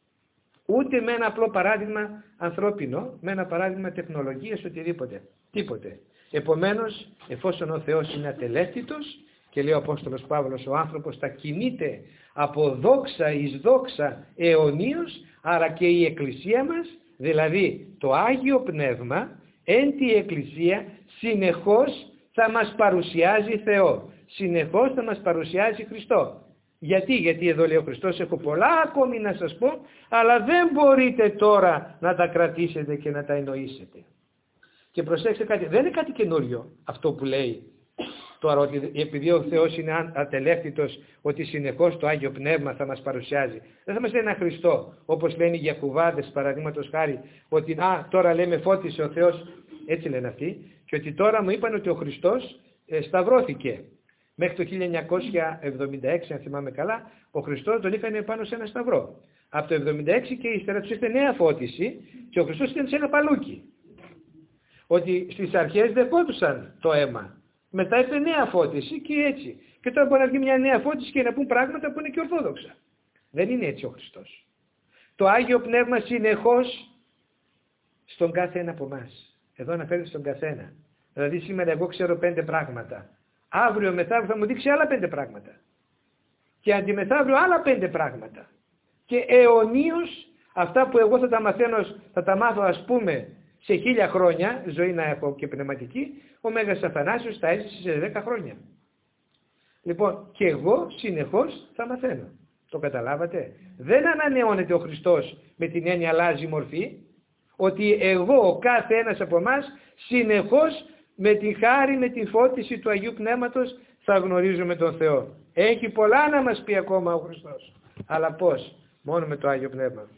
ούτε με ένα απλό παράδειγμα ανθρώπινο, με ένα παράδειγμα τεχνολογίας, οτιδήποτε. Τίποτε. Επομένως, εφόσον ο Θεός είναι ατελεύτητος, και λέει ο Απόστολος Παύλος, ο άνθρωπος θα κινείται από δόξα εις δόξα αιωνίως, άρα και η Εκκλησία μας, δηλαδή το Άγιο Πνεύμα, εν τη Εκκλησία, συνεχώς θα μας παρουσιάζει Θεό. Συνεχώς θα μας παρουσιάζει Χριστό. Γιατί, γιατί εδώ λέει ο Χριστός, έχω πολλά ακόμη να σας πω, αλλά δεν μπορείτε τώρα να τα κρατήσετε και να τα εννοήσετε. Και προσέξτε κάτι, δεν είναι κάτι καινούριο αυτό που λέει τώρα, ότι επειδή ο Θεός είναι ατελεύτητος, ότι συνεχώς το Άγιο Πνεύμα θα μας παρουσιάζει. Δεν θα μας λέει ένα Χριστό, όπως λένε οι Γιακουβάδες παραδείγματος χάρη, ότι α, τώρα λέμε φώτισε ο Θεός, έτσι λένε αυτοί, και ότι τώρα μου είπαν ότι ο Χριστός ε, σταυρώθηκε. Μέχρι το χίλια εννιακόσια εβδομήντα έξι, αν θυμάμαι καλά, ο Χριστός τον είχαν πάνω σε ένα σταυρό. Από το εβδομήντα έξι και ύστερα τους ήρθε νέα φώτιση και ο Χριστός ήταν σε ένα παλούκι. Ότι στις αρχές δεχόντουσαν το αίμα. Μετά ήρθε νέα φώτιση και έτσι. Και τώρα μπορεί να βγει μια νέα φώτιση και να πούν πράγματα που είναι και ορθόδοξα. Δεν είναι έτσι ο Χριστός. Το Άγιο Πνεύμα συνεχώς στον κάθε ένα από εμάς. Εδώ αναφέρεται στον καθένα. Δηλαδή σήμερα εγώ ξέρω πέντε πράγματα. Αύριο μεθαύριο θα μου δείξει άλλα πέντε πράγματα. Και αντιμεθαύριο άλλα πέντε πράγματα. Και αιωνίως αυτά που εγώ θα τα μαθαίνω, θα τα μάθω ας πούμε σε χίλια χρόνια, ζωή να έχω και πνευματική, ο Μέγας Αθανάσιος τα έζησε σε δέκα χρόνια. Λοιπόν, και εγώ συνεχώς θα μαθαίνω. Το καταλάβατε? Δεν ανανεώνεται ο Χριστός με την έννοια αλλάζει μορφή, ότι εγώ, ο κάθε ένας από εμάς, συνεχώς με τη χάρη, με τη φώτιση του Αγίου Πνεύματος θα γνωρίζουμε τον Θεό. Έχει πολλά να μας πει ακόμα ο Χριστός. Αλλά πώς? Μόνο με το Άγιο Πνεύμα.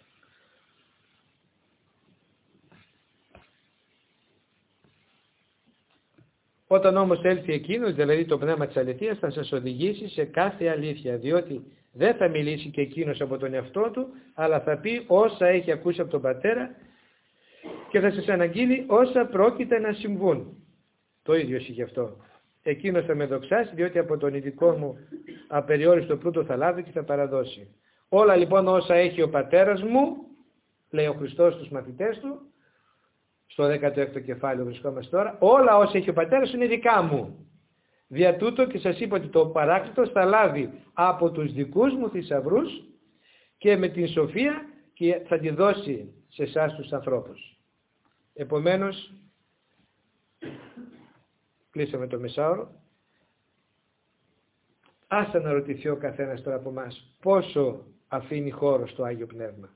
Όταν όμως έλθει εκείνος, δηλαδή το πνεύμα της αληθείας, θα σας οδηγήσει σε κάθε αλήθεια, διότι Δεν θα μιλήσει και εκείνος από τον εαυτό του, αλλά θα πει όσα έχει ακούσει από τον Πατέρα και θα σας αναγγείλει όσα πρόκειται να συμβούν. Το ίδιο είχε αυτό. Εκείνος θα με δοξάσει, διότι από τον ειδικό μου απεριόριστο πλούτο θα λάβει και θα παραδώσει. Όλα λοιπόν όσα έχει ο Πατέρας μου, λέει ο Χριστός στους μαθητές του, στο δέκατο έκτο κεφάλαιο βρισκόμαστε τώρα, όλα όσα έχει ο Πατέρας είναι δικά μου. Δια τούτο και σας είπα ότι το Παράκλητος θα λάβει από τους δικούς μου θησαυρούς και με την σοφία και θα τη δώσει σε εσάς τους ανθρώπους. Επομένως, κλείσαμε το μεσάωρο. Ας αναρωτηθεί ο καθένας τώρα από εμάς πόσο αφήνει χώρο στο Άγιο Πνεύμα.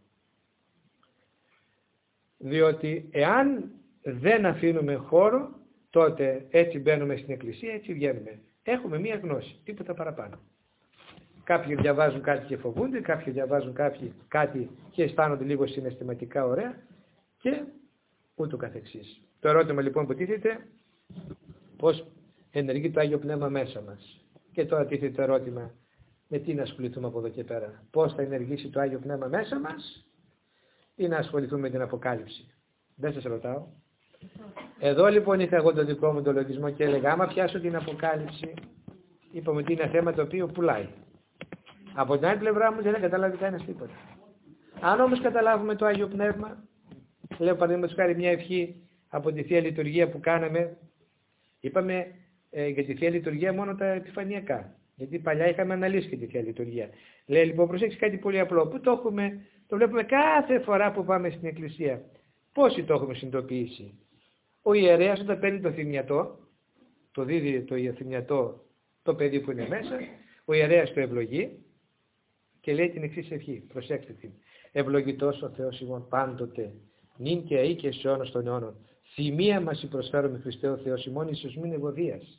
Διότι εάν δεν αφήνουμε χώρο, τότε έτσι μπαίνουμε στην Εκκλησία, έτσι βγαίνουμε. Έχουμε μία γνώση, τίποτα παραπάνω. Κάποιοι διαβάζουν κάτι και φοβούνται, κάποιοι διαβάζουν κάποιοι κάτι και αισθάνονται λίγο συναισθηματικά ωραία και ούτω καθεξής. Το ερώτημα λοιπόν που τίθεται, πώς ενεργεί το Άγιο Πνεύμα μέσα μας. Και τώρα τίθεται το ερώτημα, με τι να ασχοληθούμε από εδώ και πέρα. Πώς θα ενεργήσει το Άγιο Πνεύμα μέσα μας ή να ασχοληθούμε με την Αποκάλυψη. Δεν σας ρωτάω. Εδώ λοιπόν είχα εγώ το δικό μου το λογισμό και έλεγα, άμα πιάσω την Αποκάλυψη, είπαμε ότι είναι θέμα το οποίο πουλάει. Από την άλλη πλευρά μου δεν καταλάβει κανένας τίποτα. Αν όμως καταλάβουμε το Άγιο Πνεύμα, λέω παραδείγματος χάρη μια ευχή από τη Θεία Λειτουργία που κάναμε, είπαμε ε, για τη Θεία Λειτουργία μόνο τα επιφανειακά. Γιατί παλιά είχαμε αναλύσει και τη Θεία Λειτουργία. Λέει λοιπόν προσέξτε κάτι πολύ απλό, που το, έχουμε, το βλέπουμε κάθε φορά που πάμε στην Εκκλησία. Πόσοι το έχουμε συνειδητοποιήσει. Ο ιερέας όταν παίρνει το θυμιατό, το δίδει το θυμιατό το παιδί που είναι μέσα, ο ιερέας το ευλογεί και λέει την εξής ευχή. Προσέξτε την. Ευλογητός ο Θεός ημών πάντοτε, νυν και αεί και σε αιώνας των αιώνων. Θυμία μας προσφέρομαι Χριστέ ο Θεός ημών εις οσμήν ευωδίας.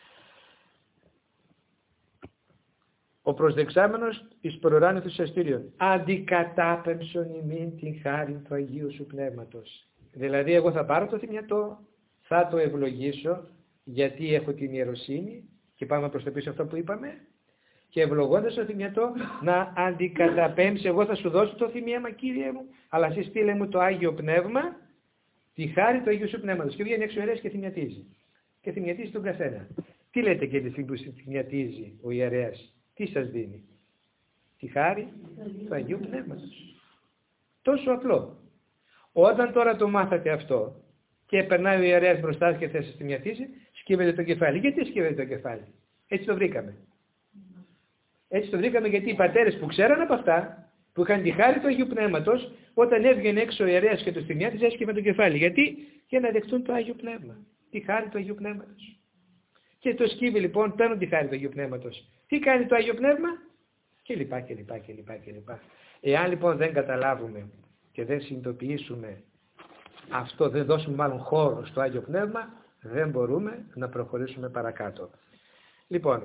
Ο προσδεξάμενος εις προουράνου του εστίριον. Αντικατάπεμψον ημίν την χάριν του Αγίου Σου Πνεύματος. Δηλαδή εγώ θα πάρω το θυμιατό, θα το ευλογήσω γιατί έχω την ιεροσύνη και πάμε προς το πίσω αυτό που είπαμε και ευλογώντας το θυμιατό να αντικαταπέμψει, εγώ θα σου δώσω το θυμίαμα Κύριε μου, αλλά εσύ στείλε μου το Άγιο Πνεύμα, τη χάρη του Αγίου Σου Πνεύματος. Και βγαίνει έξω ο ιερέας και θυμιατίζει. Και θυμιατίζει τον καθένα. Τι λέτε και τη στιγμή που θυμιατίζει ο ιερέας, τι σας δίνει? Τη χάρη του Αγίου Πνεύματος. Τόσο απλό. Όταν τώρα το μάθατε αυτό και περνάει ο ιερέας μπροστά και θα σας θυμιατίσει, σκύβεται το κεφάλι. Γιατί σκύβεται το κεφάλι? Έτσι το βρήκαμε. Έτσι το βρήκαμε γιατί οι πατέρες που ξέραν από αυτά, που είχαν τη χάρη του Αγίου Πνεύματος, όταν έβγαινε έξω ο ιερέας και τους θυμιάτιζε, έσκυβε το κεφάλι. Γιατί? Για να δεχτούν το Άγιο Πνεύμα. Τη χάρη του Αγίου Πνεύματος. Και το σκύβει λοιπόν, παίρνουν τη χάρη του Αγίου Πνεύματος. Τι κάνει το Άγιο Πνεύμα? Και λοιπά και λοιπά και λοιπά και λοιπά. Εάν λοιπόν δεν καταλάβουμε και δεν συνειδητοποιήσουμε αυτό, δεν δώσουμε μάλλον χώρο στο Άγιο Πνεύμα, δεν μπορούμε να προχωρήσουμε παρακάτω. Λοιπόν,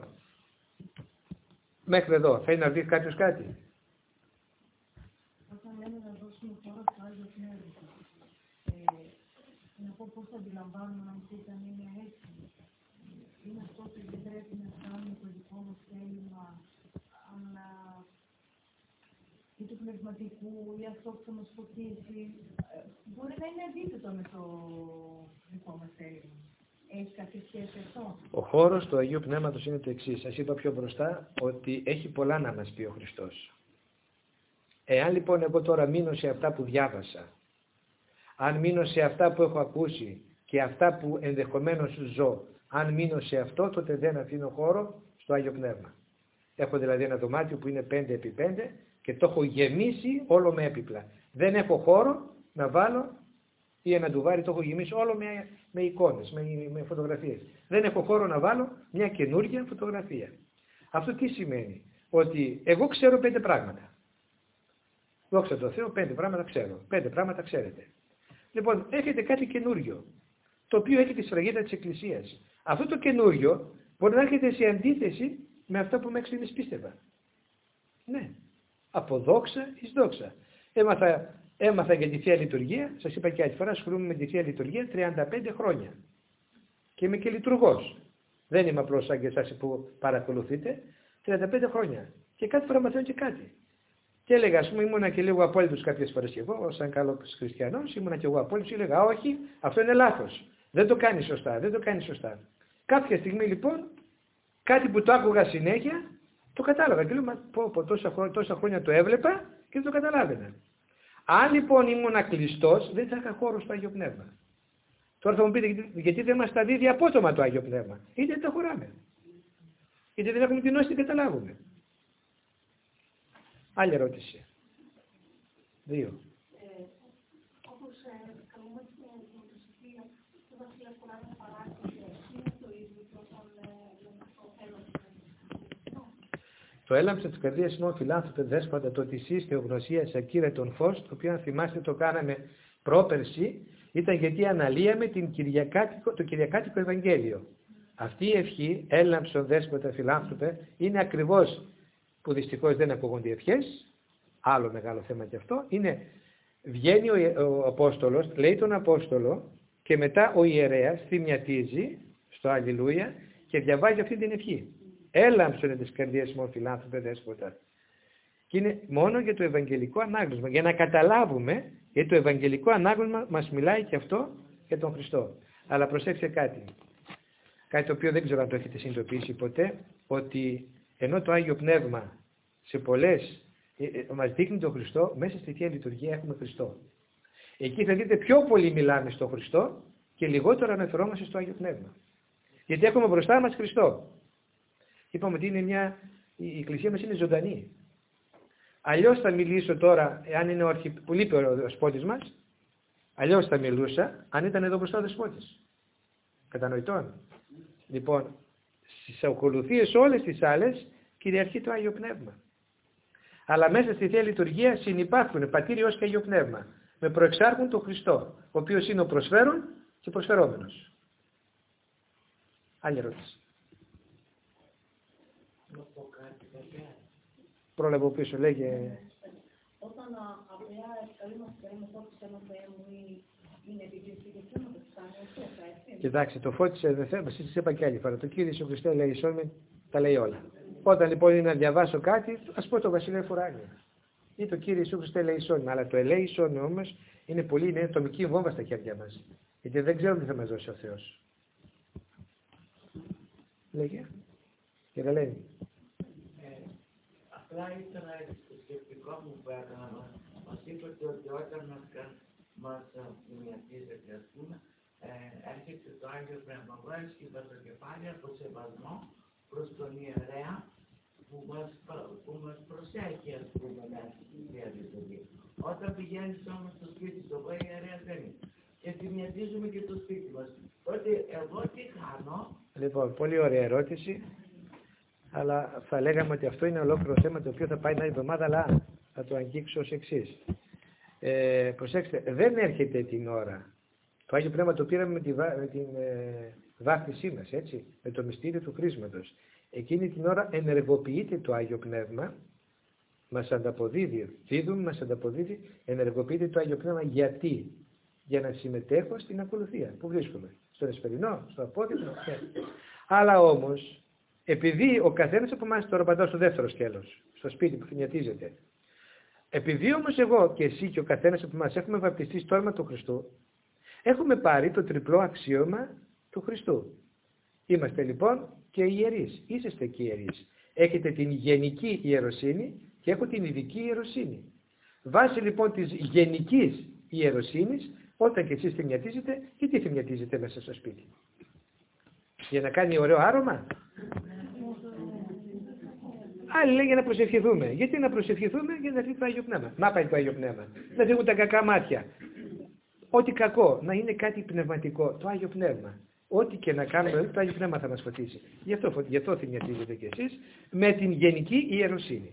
μέχρι εδώ, θέλει να δει κάποιος κάτι? Όταν λέμε να δώσουμε χώρο στο Άγιο Πνεύμα, ε, να πω πώς θα αντιλαμβάνουμε αν ήταν είναι έτσι. Είναι αυτό που δεν πρέπει να κάνουμε το δικό μας θέλημα, αλλά ή του πνευματικού ή αυτό που θα μας φωτίσει. Μπορεί να είναι αντίθετο με το δικό μας θέλημα. Έχει κάποια σχέση αυτό? Ο χώρος του Αγίου Πνεύματος είναι το εξής. Σας είπα πιο μπροστά ότι έχει πολλά να μας πει ο Χριστός. Εάν λοιπόν εγώ τώρα μείνω σε αυτά που διάβασα, αν μείνω σε αυτά που έχω ακούσει και αυτά που ενδεχομένως ζω, αν μείνω σε αυτό, τότε δεν αφήνω χώρο στο Άγιο Πνεύμα. Έχω δηλαδή ένα δωμάτιο που είναι πέντε επί πέντε και το έχω γεμίσει όλο με έπιπλα. Δεν έχω χώρο να βάλω ή ένα ντουβάρι, το έχω γεμίσει όλο με, με εικόνες, με, με φωτογραφίες. Δεν έχω χώρο να βάλω μια καινούργια φωτογραφία. Αυτό τι σημαίνει? Ότι εγώ ξέρω πέντε πράγματα. Δόξα τω Θεώ, πέντε πράγματα ξέρω. Πέντε πράγματα ξέρετε. Λοιπόν, έχετε κάτι καινούριο, το οποίο έχει τη σφραγίδα της Εκκλησίας. Αυτό το καινούριο μπορεί να έρχεται σε αντίθεση με αυτά που μέχρι στιγμής πίστευα. Ναι, από δόξα εις δόξα. Έμαθα, έμαθα για τη Θεία Λειτουργία, σας είπα και άλλη φορά, ασχολούμαι με τη Θεία Λειτουργία τριάντα πέντε χρόνια. Και είμαι και λειτουργός. Δεν είμαι απλώς σαν και εσάς που παρακολουθείτε. τριάντα πέντε χρόνια. Και κάθε φορά μαθαίνω και κάτι. Και έλεγα, ας πούμε, ήμουνα και λίγο απόλυτος κάποιες φορές και εγώ, σαν καλός χριστιανός, ήμουνα και εγώ απόλυτος, και έλεγα, όχι, αυτό είναι λάθος. Δεν το κάνει σωστά, δεν το κάνει σωστά. Κάποια στιγμή λοιπόν, κάτι που το άκουγα συνέχεια, το κατάλαβα. Και λέω, μα πω, πω, τόσα, χρόνια, τόσα χρόνια το έβλεπα και δεν το καταλάβαινα. Αν λοιπόν ήμουν κλειστός, δεν θα είχα χώρο στο Άγιο Πνεύμα. Τώρα θα μου πείτε, γιατί, γιατί δεν μας τα δίδει απότομα το Άγιο Πνεύμα. Είτε δεν τα χωράμε. Είτε δεν έχουμε την νόηση να καταλάβουμε. Άλλη ερώτηση. Δύο. Ε, όπως καλούμαστε την προσευχή του Βασιλιά Κουράνου παράγει, είναι το ίδιο και όταν το θέλω. Το έλαμψε της καρδίας ημών φιλάνθρωπε δέσποτα, το ότι εσείς θεογνωσία σε ακύρετον φως, το οποίο αν θυμάστε το κάναμε πρόπερση, ήταν γιατί αναλύαμε την Κυριακάτικο, το Κυριακάτικο Ευαγγέλιο. Αυτή η ευχή, έλαμψον δέσποτα φιλάνθρωπε, είναι ακριβώς που δυστυχώς δεν ακούγονται οι ευχές, άλλο μεγάλο θέμα και αυτό, είναι βγαίνει ο, ο Απόστολος, λέει τον Απόστολο και μετά ο ιερέας θυμιατίζει στο Αλληλούια και διαβάζει αυτή την ευχή. Έλαμψον της καρδίας μου φιλάνθρωπε δέσποτα. Και είναι μόνο για το Ευαγγελικό ανάγνωσμα, για να καταλάβουμε, γιατί το Ευαγγελικό ανάγνωσμα μας μιλάει και αυτό για τον Χριστό. Αλλά προσέξτε κάτι, κάτι το οποίο δεν ξέρω αν το έχετε συνειδητοποιήσει ποτέ, ότι ενώ το Άγιο Πνεύμα σε πολλές ε, ε, μας δείχνει τον Χριστό, μέσα στη Θεία Λειτουργία έχουμε Χριστό. Εκεί θα δείτε πιο πολύ μιλάμε στον Χριστό και λιγότερο αναφερόμαστε στο Άγιο Πνεύμα. Γιατί έχουμε μπροστά μας Χριστό. Είπαμε ότι είναι μια, η Εκκλησία μας είναι ζωντανή. Αλλιώς θα μιλήσω τώρα, αν είναι ο αρχι... που λείπει ο δεσπότης μας, αλλιώς θα μιλούσα, αν ήταν εδώ μπροστά ο δεσπότης. Κατανοητόν. Λοιπόν, στις ακολουθίες όλες τις άλλες κυριαρχεί το Άγιο Πνεύμα. Αλλά μέσα στη Θεία Λειτουργία συνυπάρχουν πατήριος και Άγιο Πνεύμα. Με προεξάρχουν τον Χριστό, ο οποίος είναι ο προσφέρον και προσφερόμενος. Άλλη ερώτηση. Πρόλαβω πίσω, λέγε. Όταν απλά καλούμαστε με φώτισε με Θεέ μου ή είναι επιδιωτική να το φτάνει αυτό, Κοιτάξτε, το φώτισε δεν θέλω, σας είπα και άλλη φορά. Το Κύριε Ιησού Χριστέ λέει σώμη, τα λέει όλα. Όταν λοιπόν είναι να διαβάσω κάτι, ας πω το Βασιλείο Φουράνιο. Ή το Κύριε Ιησού Χριστέ λέει σώμη. Αλλά το ελέησον όμως είναι πολύ, είναι ατομική βόμβα στα χέρια μας. Γιατί δεν ξέρουμε τι θα μας δώσει ο Θεός. Λέγε. Κύριε Λένη. Απλά ήθελα το σκεπτικό μου που έκανα, μας είπατε ότι όταν μας μοιατίζεται, ας πούμε, έρχεται το Άγιο Πνεύμα. Εγώ έσκυβα το κεφάλι από σεβασμό προς τον ιερέα που μας, που μας προσέχει, ας πούμε, μέσα στη Θεία Λειτουργία. Όταν πηγαίνεις όμως στο σπίτι σου, εγώ ιερέα δεν είναι. Και θυμιατίζουμε και το σπίτι μας. Ότι εγώ τι κάνω. Λοιπόν, πολύ ωραία ερώτηση. Αλλά θα λέγαμε ότι αυτό είναι ολόκληρο θέμα το οποίο θα πάει την άλλη εβδομάδα, αλλά θα το αγγίξω ως εξής. Ε, προσέξτε, δεν έρχεται την ώρα. Το Άγιο Πνεύμα το πήραμε με, τη, με την ε, βάφτισή μας, έτσι, με το μυστήριο του χρήσματος. Εκείνη την ώρα ενεργοποιείται το Άγιο Πνεύμα, μας ανταποδίδει, δίδουμε, μας ανταποδίδει, ενεργοποιείται το Άγιο Πνεύμα γιατί, για να συμμετέχω στην ακολουθία. Πού βρίσκομαι, στον εσπερινό, στο απόδειγμα. Ναι. Αλλά όμως, επειδή ο καθένας από εμάς, τώρα πατάω στο δεύτερο σκέλος, στο σπίτι που θυμιατίζεται, επειδή όμως εγώ και εσύ και ο καθένας από εμάς έχουμε βαπτιστεί στο όνομα του Χριστού, έχουμε πάρει το τριπλό αξίωμα του Χριστού. Είμαστε λοιπόν και ιερείς, είσαστε και ιερείς. Έχετε την γενική ιεροσύνη και έχω την ειδική ιεροσύνη. Βάσει λοιπόν της γενικής ιεροσύνης, όταν και εσείς θυμιατίζετε, και τι θυμιατίζετε μέσα στο σπίτι. Για να κάνει ωραίο άρωμα. Άλλοι λέει για να προσευχηθούμε. Γιατί να προσευχηθούμε? Για να φύγει το Άγιο Πνεύμα. Να πάει το Άγιο Πνεύμα. Να φύγουν τα κακά μάτια. Ό,τι κακό, να είναι κάτι πνευματικό. Το Άγιο Πνεύμα. Ό,τι και να κάνουμε, το Άγιο Πνεύμα θα μας φωτίσει. Γι' αυτό, γι' αυτό θυμιατίζετε κι εσείς με την γενική ιεροσύνη.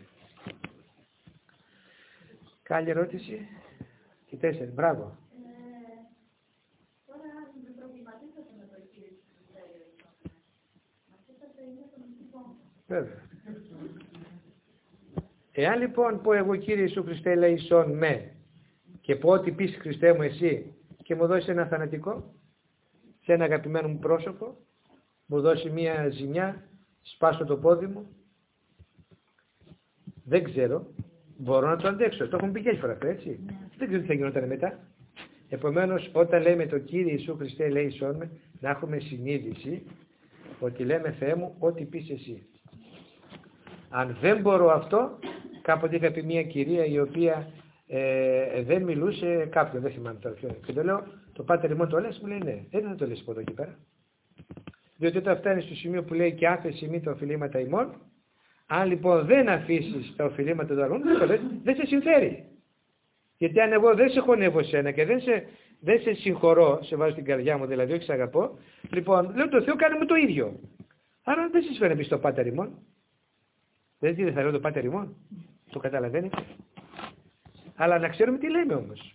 Καλή ερώτηση. Και τέσσερι. Μπράβο. Βέβαια. Εάν λοιπόν πω εγώ Κύριε Ιησού Χριστέ ελέησον με και πω ότι πεις Χριστέ μου εσύ και μου δώσει ένα θανατικό σε ένα αγαπημένο μου πρόσωπο, μου δώσει μία ζημιά, σπάσω το πόδι μου, Δεν ξέρω, μπορώ να το αντέξω. Το έχουμε πει και άλλη φορά αυτό, έτσι. Δεν ξέρω τι θα γινόταν μετά. Επομένως, όταν λέμε το Κύριε Ιησού Χριστέ ελέησόν με, να έχουμε συνείδηση ότι λέμε Θεέ μου ό,τι πεις εσύ. Αν δεν μπορώ αυτό, κάποτε είχα πει μια κυρία η οποία ε, δεν μιλούσε κάποιον, δεν θυμάμαι τώρα ποιο. Και το λέω, το πάτερ ημών το λες, μου λέει ναι, δεν θα το λες από εδώ και πέρα. Διότι όταν φτάνει στο σημείο που λέει και άφεση μη τα οφειλήματα ημών, αν λοιπόν δεν αφήσεις τα οφειλήματα του άλλου, δεν σε συμφέρει. Γιατί αν εγώ δεν σε χωνεύω σένα και δεν σε, δεν σε συγχωρώ, σε βάζω στην καρδιά μου δηλαδή, όχι σε αγαπώ, λοιπόν, λέω το Θεό κάνε μου το ίδιο. Άρα δεν σας φέρνει στο πάτερ ημών. Δεν τι δεν θα λέω το πάτερ ημών. Το καταλαβαίνετε. Αλλά να ξέρουμε τι λέμε όμως.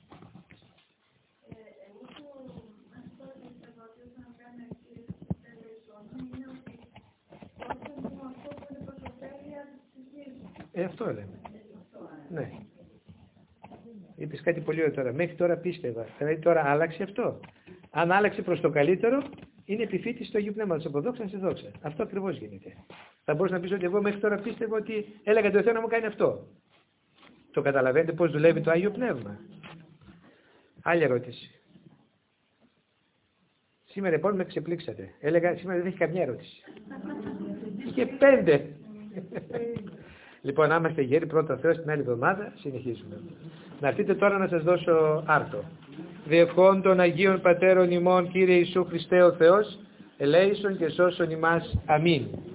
Ε, αυτό λέμε. Ναι. Είπες κάτι πολύ ωραίο τώρα. Μέχρι τώρα πίστευα. Δηλαδή τώρα άλλαξε αυτό. Αν άλλαξε προς το καλύτερο, είναι επιφύτηση του Αγίου Πνεύματος. Από δόξα σε δόξα. Αυτό ακριβώς γίνεται. Θα μπορείς να πεις ότι εγώ μέχρι τώρα πίστευα ότι έλεγα το Θεό να μου κάνει αυτό. Το καταλαβαίνετε πώς δουλεύει το Άγιο Πνεύμα. Άλλη ερώτηση. Σήμερα λοιπόν με ξεπλήξατε. Έλεγα σήμερα δεν έχει καμιά ερώτηση. Και πέντε. Λοιπόν, άμα είστε γέροι πρώτα Θεό, την άλλη εβδομάδα συνεχίζουμε. Να έρθετε τώρα να σας δώσω άρτο. Διευχών των Αγίων Πατέρων ημών, Κύριε Ιησού Χριστέ ο Θεός, ελέησον και σώσον ημάς. Αμήν.